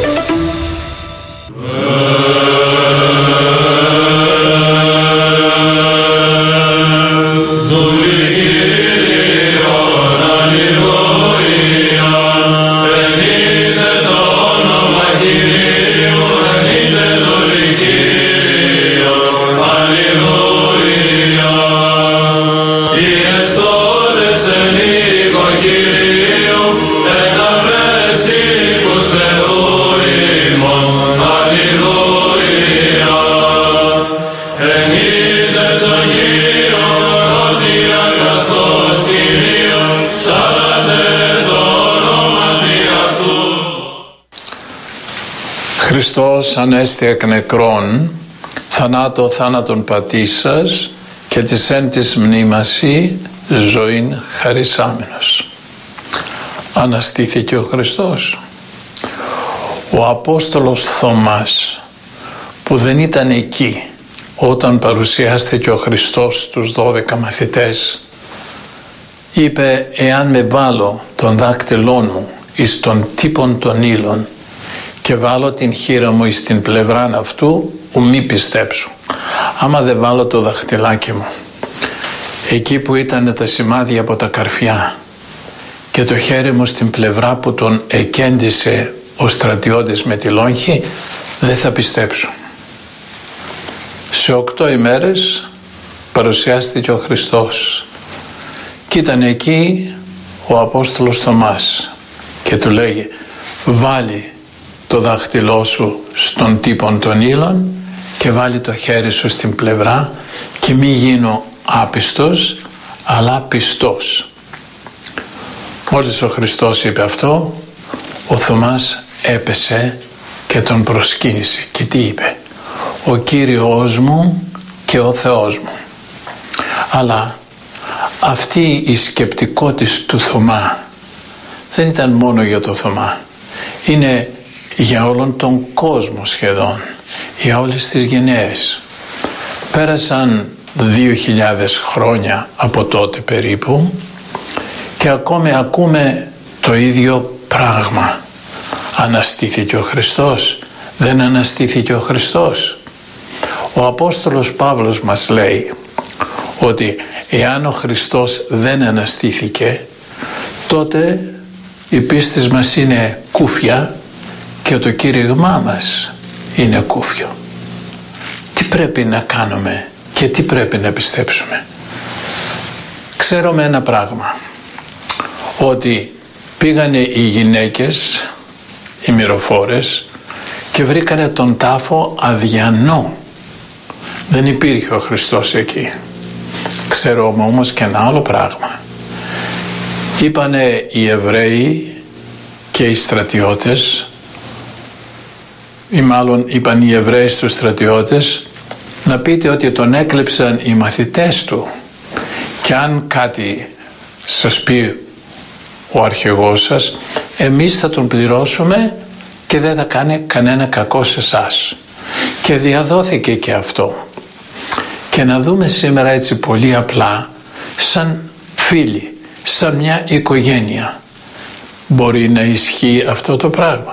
Χριστός ανέστη εκ νεκρών, θανάτω θάνατον πατήσας και της εν της μνήμασι ζωήν χαρισάμενος. Αναστήθηκε ο Χριστός. Ο Απόστολος Θωμάς, που δεν ήταν εκεί όταν παρουσιάστηκε ο Χριστός στους δώδεκα μαθητές, είπε, εάν με βάλω τον δάκτυλό μου εις τον τύπον των ύλων και βάλω την χείρα μου εις την πλευράν αυτού, ου μη πιστέψω. Άμα δεν βάλω το δαχτυλάκι μου εκεί που ήταν τα σημάδια από τα καρφιά και το χέρι μου στην πλευρά που τον εκέντησε ο στρατιώτης με τη λόγχη, δεν θα πιστέψω. Σε οκτώ ημέρες παρουσιάστηκε ο Χριστός και ήταν εκεί ο Απόστολος Θωμάς και του λέγει, βάλει το δάχτυλό σου στον τύπον των ύλων και βάλει το χέρι σου στην πλευρά και μη γίνω άπιστος αλλά πιστός. Μόλις ο Χριστός είπε αυτό, ο Θωμάς έπεσε και τον προσκύνησε και τι είπε? Ο Κύριος μου και ο Θεός μου. Αλλά αυτή η σκεπτικότητα του Θωμά δεν ήταν μόνο για το Θωμά, είναι για όλον τον κόσμο σχεδόν, για όλες τις γενναίες. Πέρασαν δύο χιλιάδες χρόνια από τότε περίπου και ακόμη ακούμε το ίδιο πράγμα. Αναστήθηκε ο Χριστός, δεν αναστήθηκε ο Χριστός? Ο Απόστολος Παύλος μας λέει ότι εάν ο Χριστός δεν αναστήθηκε, τότε η πίστη μας είναι κούφια και το κήρυγμά μας είναι κούφιο. Τι πρέπει να κάνουμε και τι πρέπει να πιστέψουμε? Ξέρουμε ένα πράγμα, ότι πήγανε οι γυναίκες, οι μυροφόρες, και βρήκανε τον τάφο αδιανό. Δεν υπήρχε ο Χριστός εκεί. Ξέρουμε όμως και ένα άλλο πράγμα. Είπανε οι Εβραίοι και οι στρατιώτες, ή μάλλον είπαν οι Εβραίοι στους στρατιώτες, να πείτε ότι τον έκλεψαν οι μαθητές του και αν κάτι σας πει ο αρχηγός σας, εμείς θα τον πληρώσουμε και δεν θα κάνει κανένα κακό σε εσάς. Και διαδόθηκε και αυτό. Και να δούμε σήμερα έτσι πολύ απλά, σαν φίλοι, σαν μια οικογένεια, μπορεί να ισχύει αυτό το πράγμα.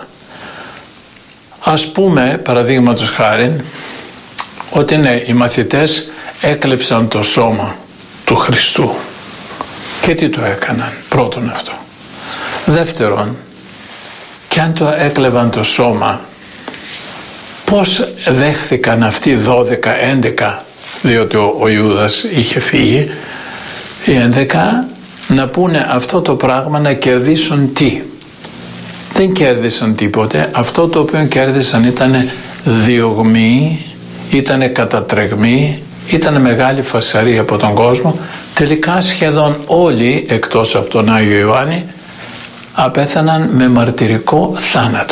Ας πούμε, παραδείγματος χάριν, ότι ναι, οι μαθητές έκλεψαν το σώμα του Χριστού. Και τι το έκαναν? Πρώτον αυτό. Δεύτερον, και αν το έκλεβαν το σώμα, πώς δέχθηκαν αυτοί δώδεκα, έντεκα, διότι ο, ο Ιούδας είχε φύγει, οι έντεκα να πούνε αυτό το πράγμα, να κερδίσουν τι? Δεν κέρδισαν τίποτε. Αυτό το οποίο κέρδισαν ήταν διωγμή, ήταν κατατρεγμή, ήταν μεγάλη φασαρία από τον κόσμο. Τελικά σχεδόν όλοι, εκτός από τον Άγιο Ιωάννη, απέθαναν με μαρτυρικό θάνατο.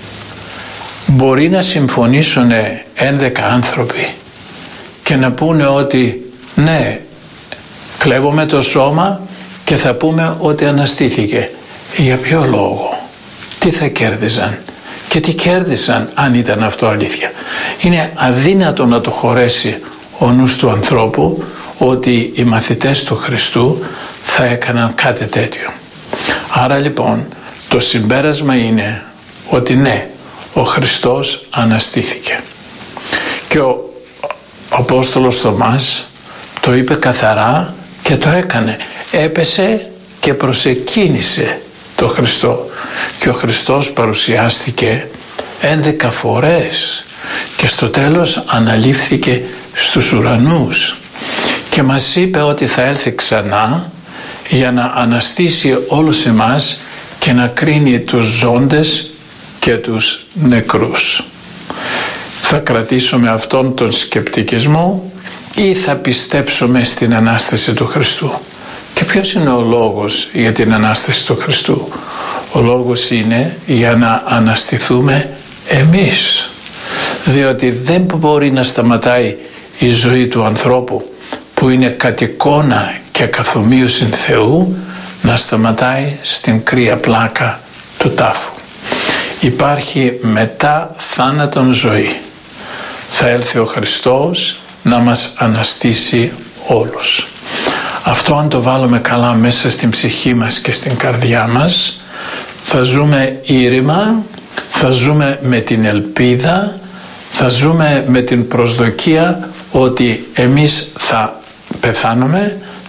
Μπορεί να συμφωνήσουν έντεκα άνθρωποι και να πούνε ότι ναι, κλέβουμε το σώμα και θα πούμε ότι αναστήθηκε. Για ποιο λόγο? Τι θα κέρδιζαν και τι κέρδισαν αν ήταν αυτό αλήθεια? Είναι αδύνατο να το χωρέσει ο νους του ανθρώπου ότι οι μαθητές του Χριστού θα έκαναν κάτι τέτοιο. Άρα λοιπόν το συμπέρασμα είναι ότι ναι, ο Χριστός αναστήθηκε. Και ο Απόστολος Θωμάς το είπε καθαρά και το έκανε. Έπεσε και προσεκίνησε το Χριστό. Και ο Χριστός παρουσιάστηκε έντεκα φορές και στο τέλος αναλήφθηκε στους ουρανούς και μας είπε ότι θα έλθει ξανά για να αναστήσει όλους εμάς και να κρίνει τους ζώντες και τους νεκρούς. Θα κρατήσουμε αυτόν τον σκεπτικισμό ή θα πιστέψουμε στην Ανάσταση του Χριστού? Και ποιος είναι ο λόγος για την Ανάσταση του Χριστού? Ο λόγος είναι για να αναστηθούμε εμείς, διότι δεν μπορεί να σταματάει η ζωή του ανθρώπου που είναι κατ' εικόνα και καθομοίωση Θεού να σταματάει στην κρύα πλάκα του τάφου. Υπάρχει μετά θάνατον ζωή. Θα έλθει ο Χριστός να μας αναστήσει όλους. Αυτό αν το βάλουμε καλά μέσα στην ψυχή μας και στην καρδιά μας, θα ζούμε ήρεμα, θα ζούμε με την ελπίδα, θα ζούμε με την προσδοκία ότι εμείς θα πεθάνουμε,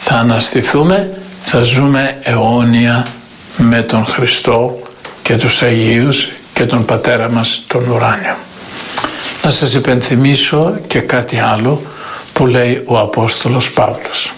θα αναστηθούμε, θα ζούμε αιώνια με τον Χριστό και τους Αγίους και τον Πατέρα μας τον ουράνιο. Να σας υπενθυμίσω και κάτι άλλο που λέει ο Απόστολος Παύλος.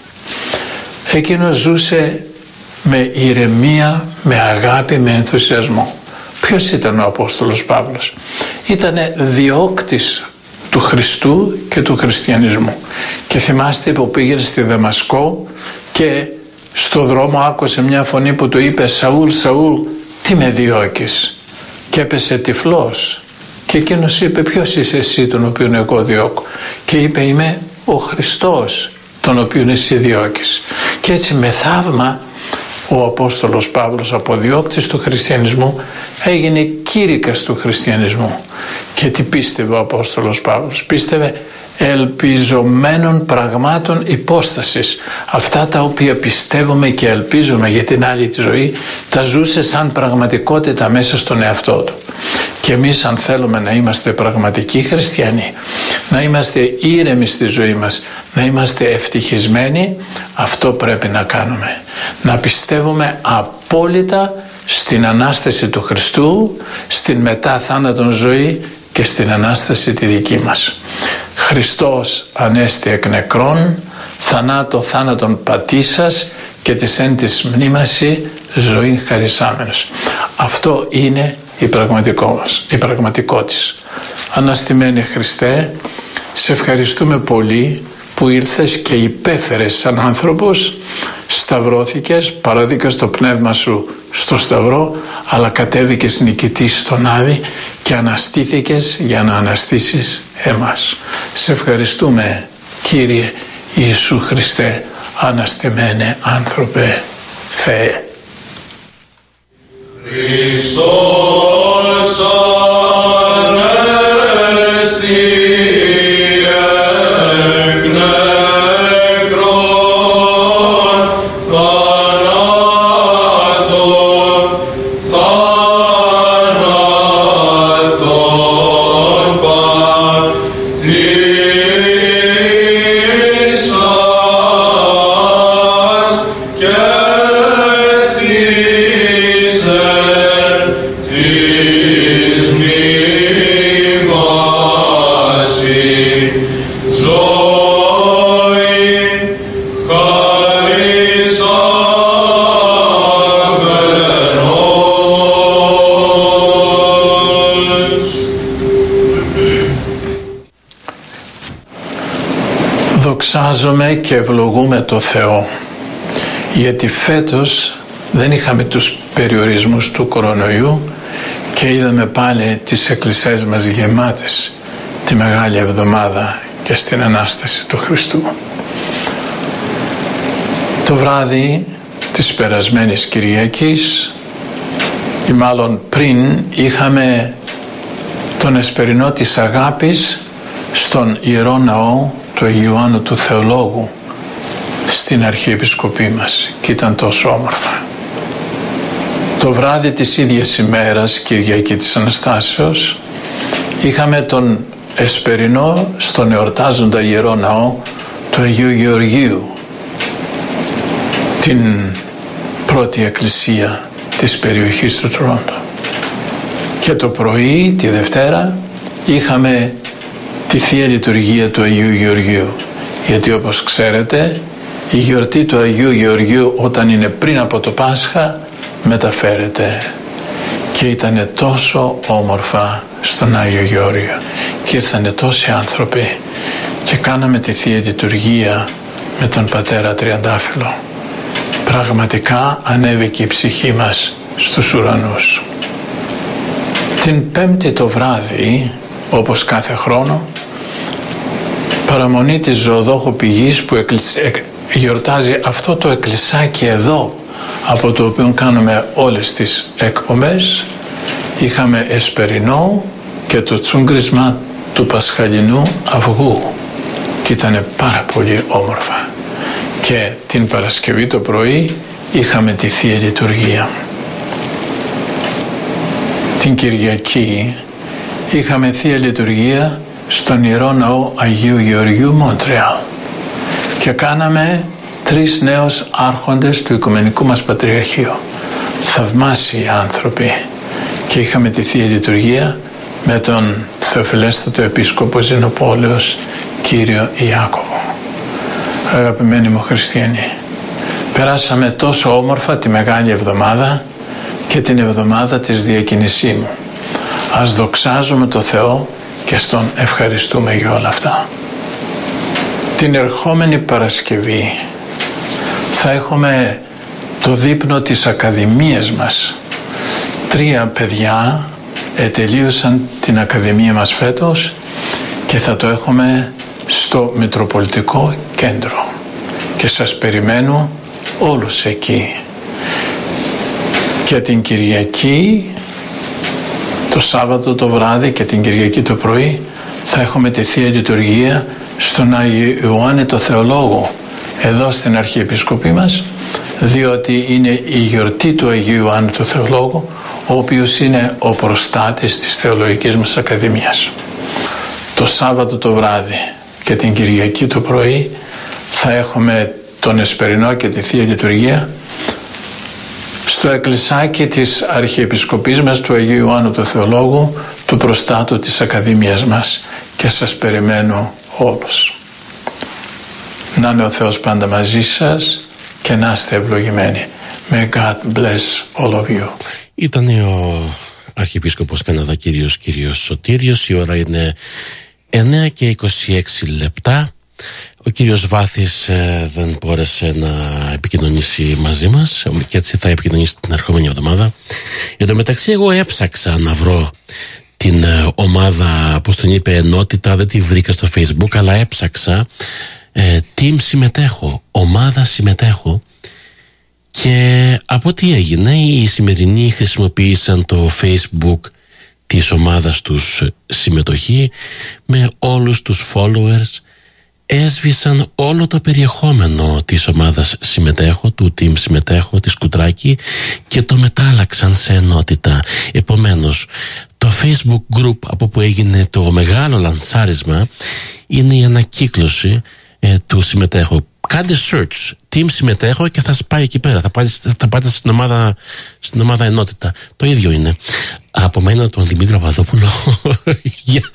Εκείνος ζούσε με ηρεμία, με αγάπη, με ενθουσιασμό. Ποιος ήταν ο Απόστολος Παύλος? Ήτανε διώκτης του Χριστού και του χριστιανισμού. Και θυμάστε που πήγε στη Δαμασκό και στο δρόμο άκουσε μια φωνή που του είπε «Σαούλ, Σαούλ, τι με διώκεις?» Και έπεσε τυφλός. Και εκείνος είπε «Ποιος είσαι εσύ τον οποίον εγώ διώκω?» Και είπε «Είμαι ο Χριστός τον οποίον εσύ διώκεις». Και έτσι με θαύμα ο Απόστολος Παύλος, από διώκτης του χριστιανισμού, έγινε κήρυκας του χριστιανισμού. Και τι πίστευε ο Απόστολος Παύλος? Πίστευε ελπιζομένων πραγμάτων υπόστασης. Αυτά τα οποία πιστεύουμε και ελπίζουμε για την άλλη τη ζωή, τα ζούσε σαν πραγματικότητα μέσα στον εαυτό του. Και εμείς, αν θέλουμε να είμαστε πραγματικοί χριστιανοί, να είμαστε ήρεμοι στη ζωή μας, να είμαστε ευτυχισμένοι, αυτό πρέπει να κάνουμε. Να πιστεύουμε απόλυτα στην Ανάσταση του Χριστού, στην μετά θάνατον ζωή και στην Ανάσταση τη δική μας. Χριστός ανέστη εκ νεκρών, θανάτω θάνατον πατήσας και της εν της μνήμαση ζωήν χαρισάμενος. Αυτό είναι η πραγματικό μας, η πραγματικότης. Αναστημένε Χριστέ, σε ευχαριστούμε πολύ που ήρθες και υπέφερες σαν άνθρωπος, σταυρώθηκες, παραδίκας το πνεύμα σου στο σταυρό, αλλά κατέβηκες νικητής στον Άδη και αναστήθηκες για να αναστήσεις εμάς. Σε ευχαριστούμε, Κύριε Ιησού Χριστέ, αναστημένε άνθρωπε Θεέ. Χριστός ανέστη εκ νεκρών, θανάτων, θανάτων πατήσας και δοξάζομαι και ευλογούμε το Θεό, γιατί φέτος δεν είχαμε τους περιορισμούς του κορονοϊού και είδαμε πάλι τις εκκλησίες μας γεμάτες τη Μεγάλη Εβδομάδα και στην Ανάσταση του Χριστού. Το βράδυ της περασμένης Κυριακής, ή μάλλον πριν, είχαμε τον εσπερινό της αγάπης στον Ιερό Ναό του Αγίου Ιωάννου του Θεολόγου στην Αρχιεπισκοπή μας, και ήταν τόσο όμορφα. Το βράδυ της ίδιας ημέρας, Κυριακή της Αναστάσεως, είχαμε τον εσπερινό στον εορτάζοντα Ιερό Ναό του Αγίου Γεωργίου, την πρώτη εκκλησία της περιοχής του Τρόντο. Και το πρωί, τη Δευτέρα, είχαμε τη Θεία Λειτουργία του Αγίου Γεωργίου, γιατί όπως ξέρετε η γιορτή του Αγίου Γεωργίου, όταν είναι πριν από το Πάσχα, μεταφέρεται, και ήταν τόσο όμορφα στον Άγιο Γεώργιο και ήρθανε τόσοι άνθρωποι και κάναμε τη Θεία Λειτουργία με τον Πατέρα Τριαντάφυλλο. Πραγματικά ανέβηκε η ψυχή μας στους ουρανούς. Την Πέμπτη το βράδυ, όπως κάθε χρόνο, παραμονή της Ζωοδόχου Πηγής, που γιορτάζει αυτό το εκκλησάκι εδώ, από το οποίο κάνουμε όλες τις εκπομπές, είχαμε εσπερινό και το τσούγκρισμα του Πασχαλινού Αυγού και ήταν πάρα πολύ όμορφα. Και την Παρασκευή το πρωί είχαμε τη Θεία Λειτουργία. Την Κυριακή είχαμε Θεία Λειτουργία στον Ιερό Ναό Αγίου Γεωργίου Μοντρεάλ και κάναμε τρεις νέους άρχοντες του Οικουμενικού μας Πατριαρχείου. Θαυμάσιοι άνθρωποι. Και είχαμε τη Θεία Λειτουργία με τον Θεοφιλέστατο Επίσκοπο Ζηνοπόλεως κύριο Ιάκωβο. Αγαπημένοι μου χριστιανοί, περάσαμε τόσο όμορφα τη Μεγάλη Εβδομάδα και την εβδομάδα της Διακινησίμου. Ας δοξάζουμε το Θεό και στον ευχαριστούμε για όλα αυτά. Την ερχόμενη Παρασκευή θα έχουμε το δείπνο της Ακαδημίας μας. Τρία παιδιά ετελείωσαν την Ακαδημία μας φέτος και θα το έχουμε στο Μητροπολιτικό Κέντρο και σας περιμένω όλους εκεί. Και την Κυριακή, το Σάββατο το βράδυ και την Κυριακή το πρωί θα έχουμε τη Θεία Λειτουργία στον Άγιο Ιωάννη το Θεολόγο εδώ στην Αρχιεπισκοπή μας, διότι είναι η γιορτή του Αγίου Ιωάννη του Θεολόγου, ο οποίος είναι ο προστάτης της Θεολογικής μας Ακαδημίας. Το Σάββατο το βράδυ και την Κυριακή το πρωί θα έχουμε τον Εσπερινό και τη Θεία Λειτουργία στο εκκλησάκι της Αρχιεπισκοπής μας του Αγίου Ιωάννου του Θεολόγου, του προστάτου της Ακαδημίας μας, και σας περιμένω όλους. Να είναι ο Θεός πάντα μαζί σας και να είστε ευλογημένοι. May God bless all of you. Ήταν ο Αρχιεπίσκοπος Καναδακύριος κύριος Σωτήριος. Η ώρα είναι εννέα και είκοσι έξι λεπτά. Ο κύριος Βάθης ε, δεν μπόρεσε να επικοινωνήσει μαζί μας και έτσι θα επικοινωνήσει την ερχόμενη εβδομάδα. Εν τω μεταξύ εγώ έψαξα να βρω την ε, ομάδα, πώς τον είπε, ενότητα, δεν τη βρήκα στο Facebook, αλλά έψαξα ε, team συμμετέχω, ομάδα συμμετέχω, και από τι έγινε, οι σημερινοί χρησιμοποίησαν το Facebook της ομάδας τους συμμετοχή με όλους τους followers, έσβησαν όλο το περιεχόμενο της ομάδας συμμετέχω, του team συμμετέχω, της Κουτράκη, και το μετάλλαξαν σε ενότητα. Επομένως, το Facebook group από που έγινε το μεγάλο λαντσάρισμα είναι η ανακύκλωση ε, του συμμετέχω. Κάντε search team συμμετέχω και θα σας πάει εκεί πέρα, θα πάτε, θα πάτε στην, ομάδα, στην ομάδα ενότητα. Το ίδιο είναι. Από μένα τον Δημήτρη Παπαδόπουλο. Γεια